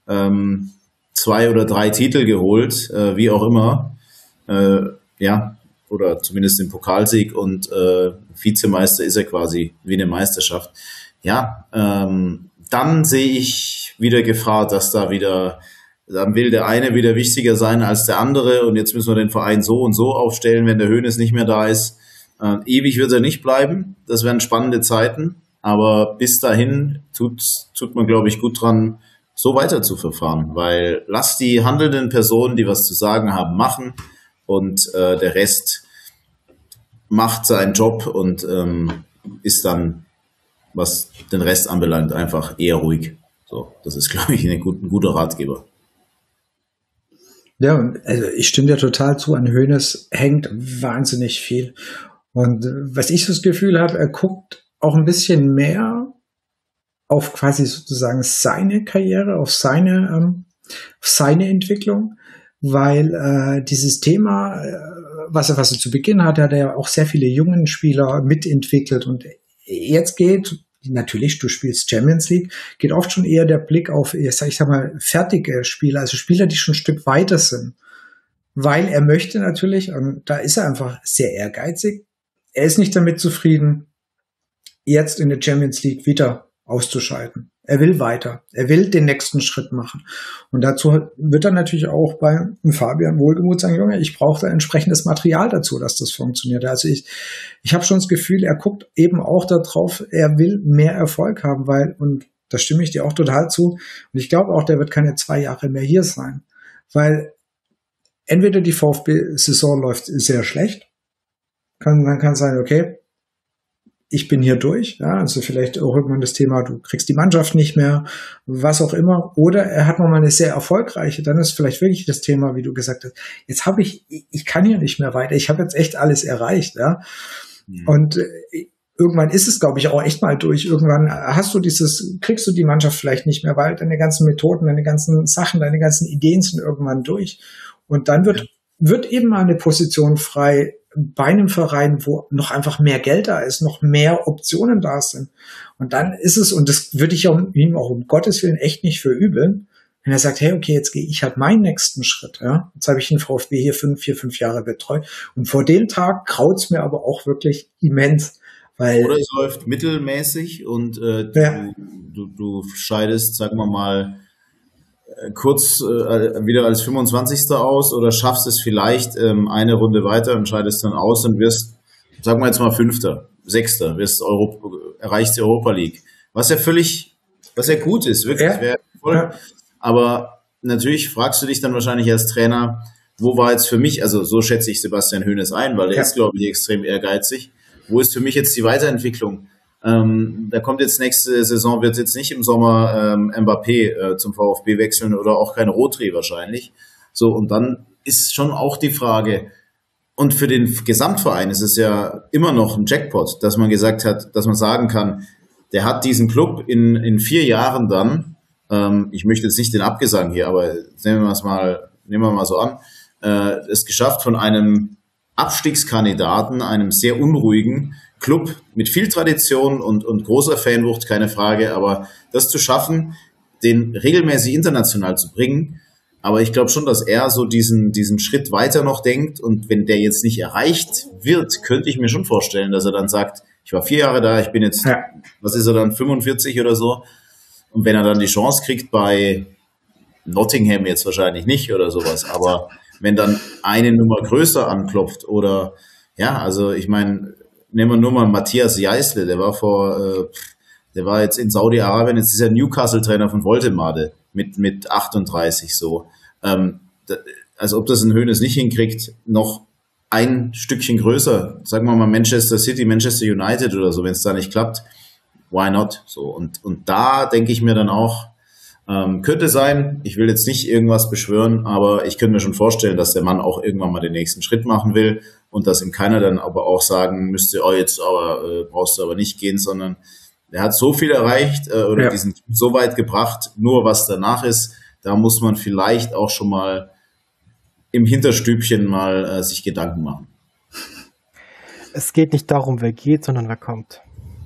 2 oder 3 Titel geholt, wie auch immer, ja, oder zumindest den Pokalsieg und Vizemeister ist er quasi wie eine Meisterschaft. Ja, dann sehe ich wieder Gefahr, dass dann will der eine wieder wichtiger sein als der andere und jetzt müssen wir den Verein so und so aufstellen, wenn der Hoeneß nicht mehr da ist. Ewig wird er nicht bleiben, das wären spannende Zeiten, aber bis dahin tut man, glaube ich, gut dran, so weiter zu verfahren, weil lass die handelnden Personen, die was zu sagen haben, machen und der Rest macht seinen Job und ist dann, was den Rest anbelangt, einfach eher ruhig. So, das ist, glaube ich, ein guter Ratgeber. Ja, und also ich stimme dir total zu, an Hoeneß hängt wahnsinnig viel. Und was ich so das Gefühl habe, er guckt auch ein bisschen mehr auf quasi sozusagen seine Karriere, auf seine Entwicklung, weil dieses Thema, was er zu Beginn hatte, hat er ja auch sehr viele jungen Spieler mitentwickelt und jetzt natürlich, du spielst Champions League, geht oft schon eher der Blick auf, ich sag mal, fertige Spieler, also Spieler, die schon ein Stück weiter sind, weil er möchte natürlich, und da ist er einfach sehr ehrgeizig, er ist nicht damit zufrieden, jetzt in der Champions League wieder auszuscheiden. Er will weiter. Er will den nächsten Schritt machen. Und dazu wird er natürlich auch bei Fabian Wohlgemuth sagen, Junge, ich brauche da entsprechendes Material dazu, dass das funktioniert. Also ich habe schon das Gefühl, er guckt eben auch darauf, er will mehr Erfolg haben, und da stimme ich dir auch total zu, und ich glaube auch, der wird keine 2 Jahre mehr hier sein. Weil entweder die VfB-Saison läuft sehr schlecht, man kann sagen, okay, ich bin hier durch, ja, also vielleicht auch irgendwann das Thema, du kriegst die Mannschaft nicht mehr, was auch immer, oder er hat nochmal eine sehr erfolgreiche, dann ist vielleicht wirklich das Thema, wie du gesagt hast, jetzt ich kann hier nicht mehr weiter, ich habe jetzt echt alles erreicht, ja, und irgendwann ist es, glaube ich, auch echt mal durch. Irgendwann kriegst du die Mannschaft vielleicht nicht mehr, weil deine ganzen Methoden, deine ganzen Sachen, deine ganzen Ideen sind irgendwann durch. Und dann wird eben mal eine Position frei bei einem Verein, wo noch einfach mehr Geld da ist, noch mehr Optionen da sind. Und dann ist es, und das würde ich ihm auch um Gottes Willen echt nicht verübeln, wenn er sagt, hey, okay, jetzt gehe ich halt meinen nächsten Schritt. Ja? Jetzt habe ich den VfB hier 5 Jahre betreut. Und vor dem Tag kraut's mir aber auch wirklich immens. Oder es läuft mittelmäßig und du scheidest, sagen wir mal, kurz wieder als 25. aus oder schaffst es vielleicht eine Runde weiter und scheidest dann aus und wirst, sagen wir jetzt mal 5., 6., erreichst die Europa League. Was ja gut ist, wirklich. Ja. Voll. Aber natürlich fragst du dich dann wahrscheinlich als Trainer, wo war jetzt für mich, also so schätze ich Sebastian Hoeneß ein, weil er ist, glaube ich, extrem ehrgeizig. Wo ist für mich jetzt die Weiterentwicklung? Da kommt jetzt nächste Saison, wird jetzt nicht im Sommer Mbappé zum VfB wechseln oder auch kein Rodri wahrscheinlich. So, und dann ist schon auch die Frage, und für den Gesamtverein ist es ja immer noch ein Jackpot, dass man gesagt hat, dass man sagen kann, der hat diesen Club in 4 Jahren dann, ich möchte jetzt nicht den Abgesang hier, aber nehmen wir mal so an, es geschafft von einem Abstiegskandidaten, einem sehr unruhigen Club mit viel Tradition und großer Fanwucht, keine Frage, aber das zu schaffen, den regelmäßig international zu bringen, aber ich glaube schon, dass er so diesen Schritt weiter noch denkt und wenn der jetzt nicht erreicht wird, könnte ich mir schon vorstellen, dass er dann sagt, ich war 4 Jahre da, ich bin jetzt, was ist er dann, 45 oder so, und wenn er dann die Chance kriegt bei Nottingham jetzt wahrscheinlich nicht oder sowas, aber wenn dann eine Nummer größer anklopft oder, ja, also ich meine, nehmen wir nur mal Matthias Jeißle, der war jetzt in Saudi-Arabien, jetzt ist er Newcastle-Trainer von Woltemade mit 38 so. Also ob das ein Hoeneß nicht hinkriegt, noch ein Stückchen größer, sagen wir mal Manchester City, Manchester United oder so, wenn es da nicht klappt, why not? So, und da denke ich mir dann auch, könnte sein, ich will jetzt nicht irgendwas beschwören, aber ich könnte mir schon vorstellen, dass der Mann auch irgendwann mal den nächsten Schritt machen will und dass ihm keiner dann aber auch sagen müsste, oh jetzt aber brauchst du aber nicht gehen, sondern er hat so viel erreicht oder diesen so weit gebracht, nur was danach ist, da muss man vielleicht auch schon mal im Hinterstübchen mal sich Gedanken machen. Es geht nicht darum, wer geht, sondern wer kommt.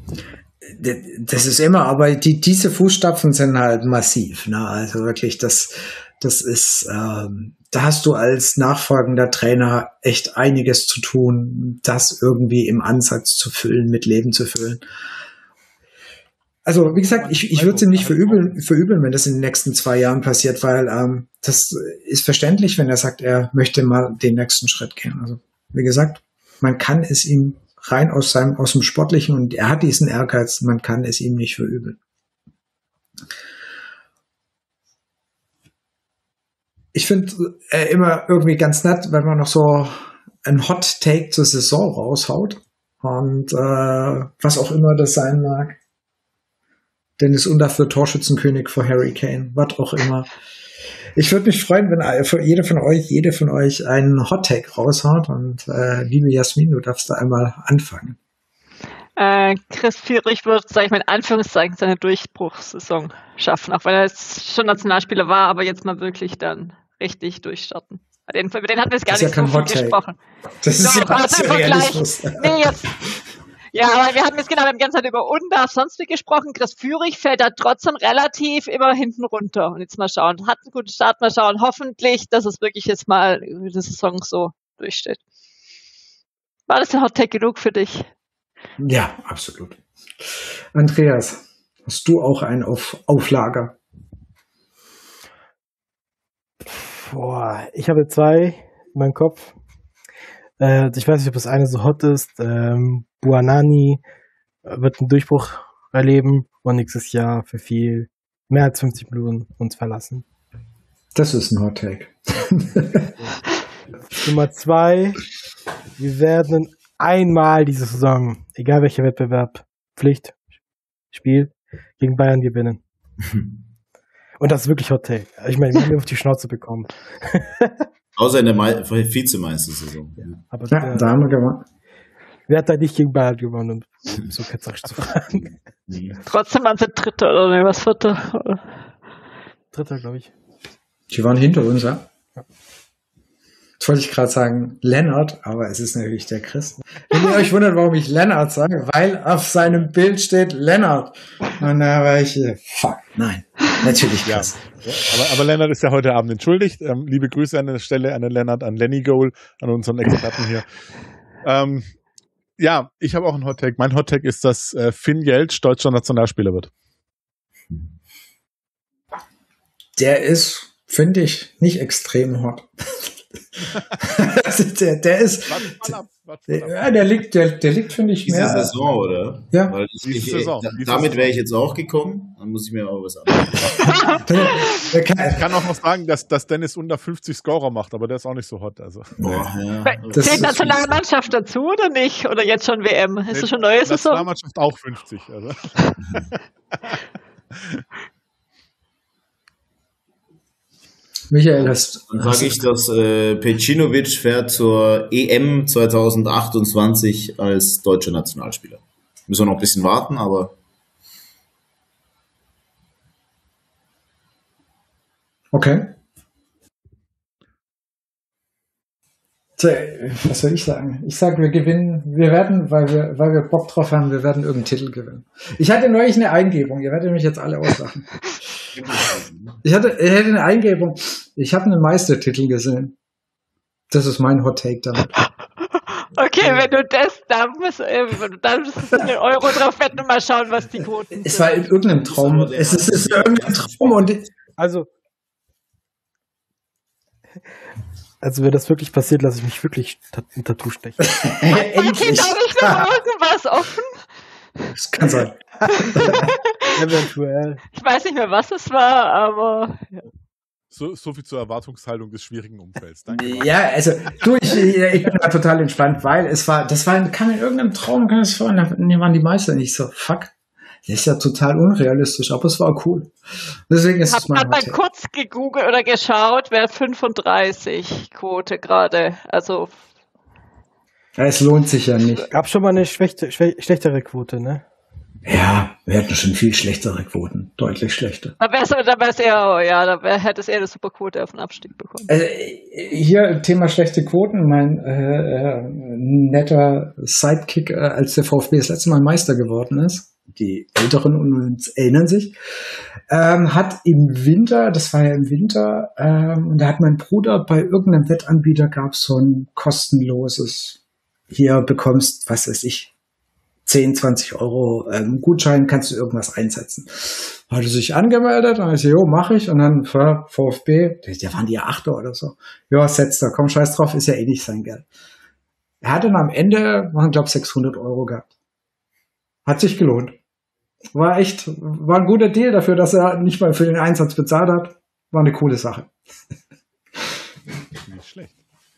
Das ist immer, aber diese Fußstapfen sind halt massiv, ne? Also wirklich, das ist, da hast du als nachfolgender Trainer echt einiges zu tun, das irgendwie im Ansatz zu füllen, mit Leben zu füllen. Also, wie gesagt, ich würde es ihm nicht verübeln, wenn das in den nächsten 2 Jahren passiert, weil das ist verständlich, wenn er sagt, er möchte mal den nächsten Schritt gehen. Also, wie gesagt, man kann es ihm rein aus dem Sportlichen, und er hat diesen Ehrgeiz, man kann es ihm nicht verübeln. Ich finde immer irgendwie ganz nett, wenn man noch so ein Hot Take zur Saison raushaut und was auch immer das sein mag. Dennis Undaff wird Torschützenkönig vor Harry Kane, was auch immer. Ich würde mich freuen, wenn jede von euch einen Hot Take raushaut, und liebe Jasmin, du darfst da einmal anfangen. Chris Führig wird, sage ich mal in Anführungszeichen, seine Durchbruchssaison schaffen, auch wenn er jetzt schon Nationalspieler war, aber jetzt mal wirklich dann richtig durchstarten. Über den hatten wir jetzt gar nicht so viel gesprochen. Das ist ja Realismus. Nee, jetzt. Ja, aber wir haben jetzt die ganze Zeit über Undaff sonst wie gesprochen. Chris Führig fällt da trotzdem relativ immer hinten runter. Und jetzt mal schauen. Hat einen guten Start, mal schauen. Hoffentlich, dass es wirklich jetzt mal über die Saison so durchsteht. War das der Hot Take genug für dich? Ja, absolut. Andreas, hast du auch einen auf Lager? Boah, ich habe 2 in meinem Kopf. Ich weiß nicht, ob das eine so hot ist. Buonanni wird einen Durchbruch erleben und nächstes Jahr für mehr als 50 Minuten uns verlassen. Das ist ein Hot Take. Nummer 2, wir werden einmal diese Saison, egal welcher Wettbewerb, Spiel, gegen Bayern gewinnen. Und das ist wirklich Hot Take. Ich meine, wir haben auf die Schnauze bekommen. Außer in der Vizemeistersaison. Aber da haben wir gewonnen. Wer hat da nicht gegen Bayern gewonnen? so ketzerisch zu fragen. Trotzdem waren sie Dritter oder ne, was Vierter? Dritter, glaube ich. Die waren hinter uns, ja. Jetzt wollte ich gerade sagen Lennart, aber es ist natürlich der Chris. Wenn ihr euch wundert, warum ich Lennart sage, weil auf seinem Bild steht Lennart. Und da war ich, fuck, nein, natürlich Chris. Ja, aber Lennart ist ja heute Abend entschuldigt. Liebe Grüße an der Stelle an den Lennart, an Lenny Goal, an unseren Experten hier. Ja, ich habe auch einen Hottag. Mein Hottag ist, dass Finn Jeltsch deutscher Nationalspieler wird. Der ist, finde ich, nicht extrem hot. der ist. Ja, der liegt, finde ich, diese mehr. Saison, oder? Ja. Weil damit wäre ich jetzt auch gekommen. Dann muss ich mir auch was Ich kann auch noch sagen, dass Dennis unter 50 Scorer macht, aber der ist auch nicht so hot. Also. Zählt Nationalmannschaft dazu oder nicht? Oder jetzt schon WM? Ist das schon neue Saison? Nationalmannschaft auch 50. Also. Michael, Dann sage ich, dass Pejcinovic fährt zur EM 2028 als deutscher Nationalspieler. Müssen wir noch ein bisschen warten, aber. Okay. Was soll ich sagen? Ich sage, wir gewinnen, wir werden, weil wir Bock drauf haben, wir werden irgendeinen Titel gewinnen. Ich hatte neulich eine Eingebung, ihr werdet mich jetzt alle auslachen. Ich hatte eine Eingebung, ich habe einen Meistertitel gesehen. Das ist mein Hot Take damit. Okay, wenn du das, dann musst du einen Euro drauf wetten und mal schauen, was die Quoten sind. Es war in irgendeinem Traum. Es ist irgendein Traum und Also wenn das wirklich passiert, lasse ich mich wirklich ein Tattoo stechen. endlich. Habe ich noch irgendwas offen? Das kann sein. Eventuell. Ich weiß nicht mehr, was es war, aber ja. So viel zur Erwartungshaltung des schwierigen Umfelds. Danke. Ja, also ich bin da total entspannt, weil kam in irgendeinem Traum, kann es vorhin, waren die Meister nicht so, fuck. Das ist ja total unrealistisch, aber es war cool. Deswegen ist es mein Hab mal kurz gegoogelt oder geschaut, wer 35 Quote gerade, also. Ja, es lohnt sich ja nicht. Gab schon mal eine schlechtere Quote, ne? Ja, wir hatten schon viel schlechtere Quoten, deutlich schlechter. Da hätte es eher eine super Quote auf den Abstieg bekommen. Also, hier Thema schlechte Quoten, mein netter Sidekick, als der VfB das letzte Mal Meister geworden ist, die Älteren uns erinnern sich, hat im Winter, das war ja im Winter, und da hat mein Bruder bei irgendeinem Wettanbieter gab es so ein kostenloses, hier bekommst, was weiß ich, 10, 20 Euro Gutschein, kannst du irgendwas einsetzen. Hat er sich angemeldet, und ich so, jo, mach ich, und dann für VfB, der waren die ja Achter oder so, ja, setzt er, komm, scheiß drauf, ist ja eh nicht sein Geld. Er hat dann am Ende, waren glaube 600 Euro gehabt. Hat sich gelohnt. War ein guter Deal dafür, dass er nicht mal für den Einsatz bezahlt hat. War eine coole Sache. Nicht schlecht.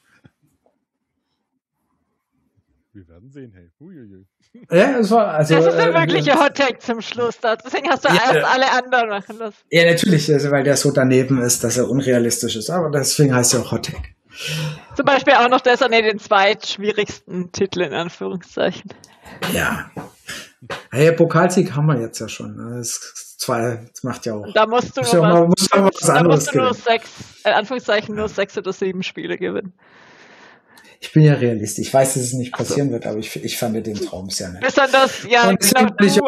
Wir werden sehen, hey. Uiuiui. Ja, es war, also. Das ist ein wirklicher Hottake zum Schluss. Deswegen hast du erst alle anderen machen lassen. Ja, natürlich, weil der so daneben ist, dass er unrealistisch ist. Aber deswegen heißt er auch Hottake. Zum Beispiel auch noch, dass er den zweitschwierigsten Titel in Anführungszeichen. Ja. Hey, Pokalsieg haben wir jetzt ja schon. Das macht ja auch. Da musst du nur 6 oder 7 Spiele gewinnen. Ich bin ja Realist. Ich weiß, dass es nicht passieren wird, aber ich fand den Traum sehr nett. Besonders, ja, und genau, will ich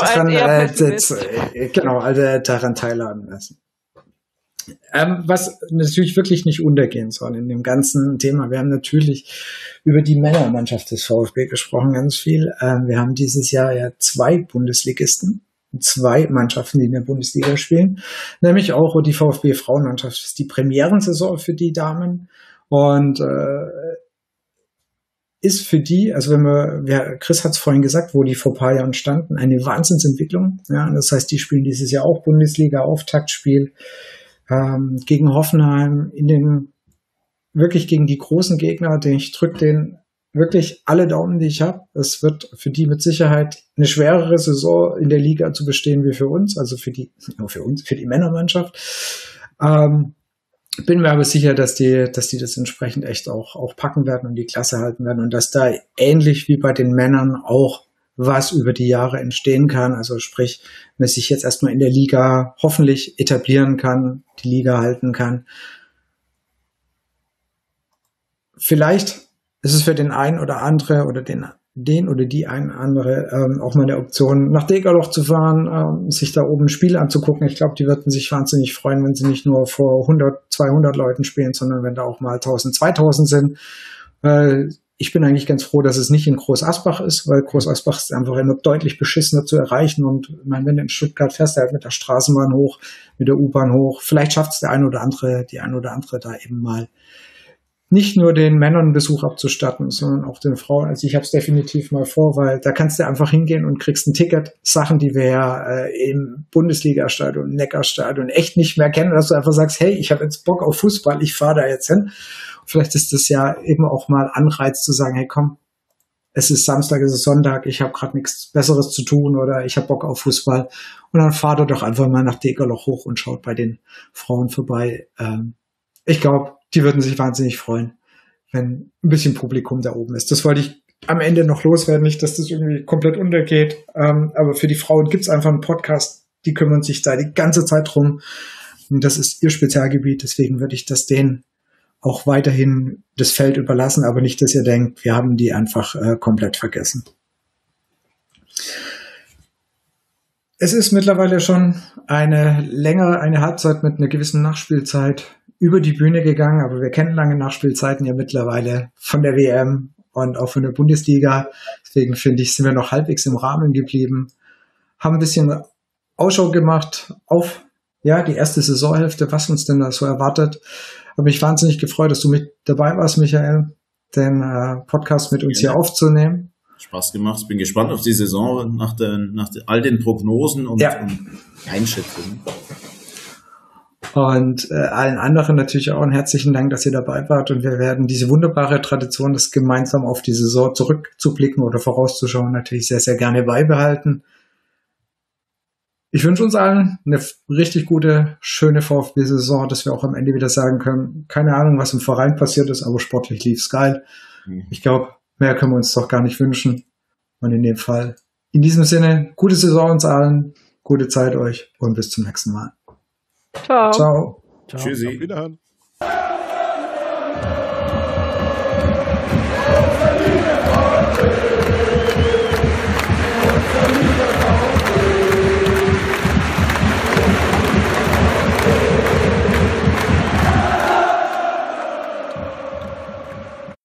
auch daran teilhaben lassen. Was natürlich wirklich nicht untergehen soll in dem ganzen Thema. Wir haben natürlich über die Männermannschaft des VfB gesprochen, ganz viel. Wir haben dieses Jahr ja 2 Bundesligisten, 2 Mannschaften, die in der Bundesliga spielen, nämlich auch die VfB-Frauenmannschaft. Das ist die Premierensaison für die Damen und ist für die, also Chris hat es vorhin gesagt, wo die vor ein paar Jahren standen, eine Wahnsinnsentwicklung. Ja, das heißt, die spielen dieses Jahr auch Bundesliga-Auftaktspiel gegen Hoffenheim wirklich gegen die großen Gegner, ich drücke denen wirklich alle Daumen, die ich habe. Es wird für die mit Sicherheit eine schwerere Saison in der Liga zu bestehen wie für uns, also für die Männermannschaft. Bin mir aber sicher, dass die das entsprechend echt auch packen werden und die Klasse halten werden und dass da ähnlich wie bei den Männern auch was über die Jahre entstehen kann. Also sprich, wenn es sich jetzt erstmal in der Liga hoffentlich etablieren kann, die Liga halten kann. Vielleicht ist es für den einen oder andere oder den oder die ein andere auch mal eine Option, nach Degerloch zu fahren, sich da oben ein Spiel anzugucken. Ich glaube, die würden sich wahnsinnig freuen, wenn sie nicht nur vor 100, 200 Leuten spielen, sondern wenn da auch mal 1000, 2000 sind. Ich bin eigentlich ganz froh, dass es nicht in Groß Asbach ist, weil Groß Asbach ist einfach immer deutlich beschissener zu erreichen. Und ich meine, wenn du in Stuttgart fährst, halt mit der Straßenbahn hoch, mit der U-Bahn hoch, vielleicht schafft es die ein oder andere da eben mal nicht nur den Männern Besuch abzustatten, sondern auch den Frauen. Also ich habe es definitiv mal vor, weil da kannst du einfach hingehen und kriegst ein Ticket. Sachen, die wir ja im Bundesliga-Stadion, Neckarstadion echt nicht mehr kennen, dass du einfach sagst, hey, ich habe jetzt Bock auf Fußball, ich fahre da jetzt hin. Vielleicht ist das ja eben auch mal Anreiz zu sagen, hey komm, es ist Samstag, es ist Sonntag, ich habe gerade nichts Besseres zu tun oder ich habe Bock auf Fußball. Und dann fahrt ihr doch einfach mal nach Degerloch hoch und schaut bei den Frauen vorbei. Ich glaube, die würden sich wahnsinnig freuen, wenn ein bisschen Publikum da oben ist. Das wollte ich am Ende noch loswerden, nicht, dass das irgendwie komplett untergeht. Aber für die Frauen gibt es einfach einen Podcast, die kümmern sich da die ganze Zeit drum. Und das ist ihr Spezialgebiet, deswegen würde ich das denen auch weiterhin das Feld überlassen, aber nicht, dass ihr denkt, wir haben die einfach komplett vergessen. Es ist mittlerweile schon eine Halbzeit mit einer gewissen Nachspielzeit über die Bühne gegangen, aber wir kennen lange Nachspielzeiten ja mittlerweile von der WM und auch von der Bundesliga. Deswegen finde ich, sind wir noch halbwegs im Rahmen geblieben, haben ein bisschen Ausschau gemacht auf die erste Saisonhälfte, was uns denn da so erwartet. Habe mich wahnsinnig gefreut, dass du mit dabei warst, Michael, den Podcast mit uns hier aufzunehmen. Spaß gemacht. Bin gespannt auf die Saison nach all den Prognosen und Einschätzungen. Und allen anderen natürlich auch einen herzlichen Dank, dass ihr dabei wart. Und wir werden diese wunderbare Tradition, das gemeinsam auf die Saison zurückzublicken oder vorauszuschauen, natürlich sehr, sehr gerne beibehalten. Ich wünsche uns allen eine richtig gute, schöne VfB-Saison, dass wir auch am Ende wieder sagen können, keine Ahnung, was im Verein passiert ist, aber sportlich lief's geil. Ich glaube, mehr können wir uns doch gar nicht wünschen. Und in dem Fall, in diesem Sinne, gute Saison uns allen, gute Zeit euch und bis zum nächsten Mal. Ciao. Ciao. Tschüssi. Auf Wiederhören.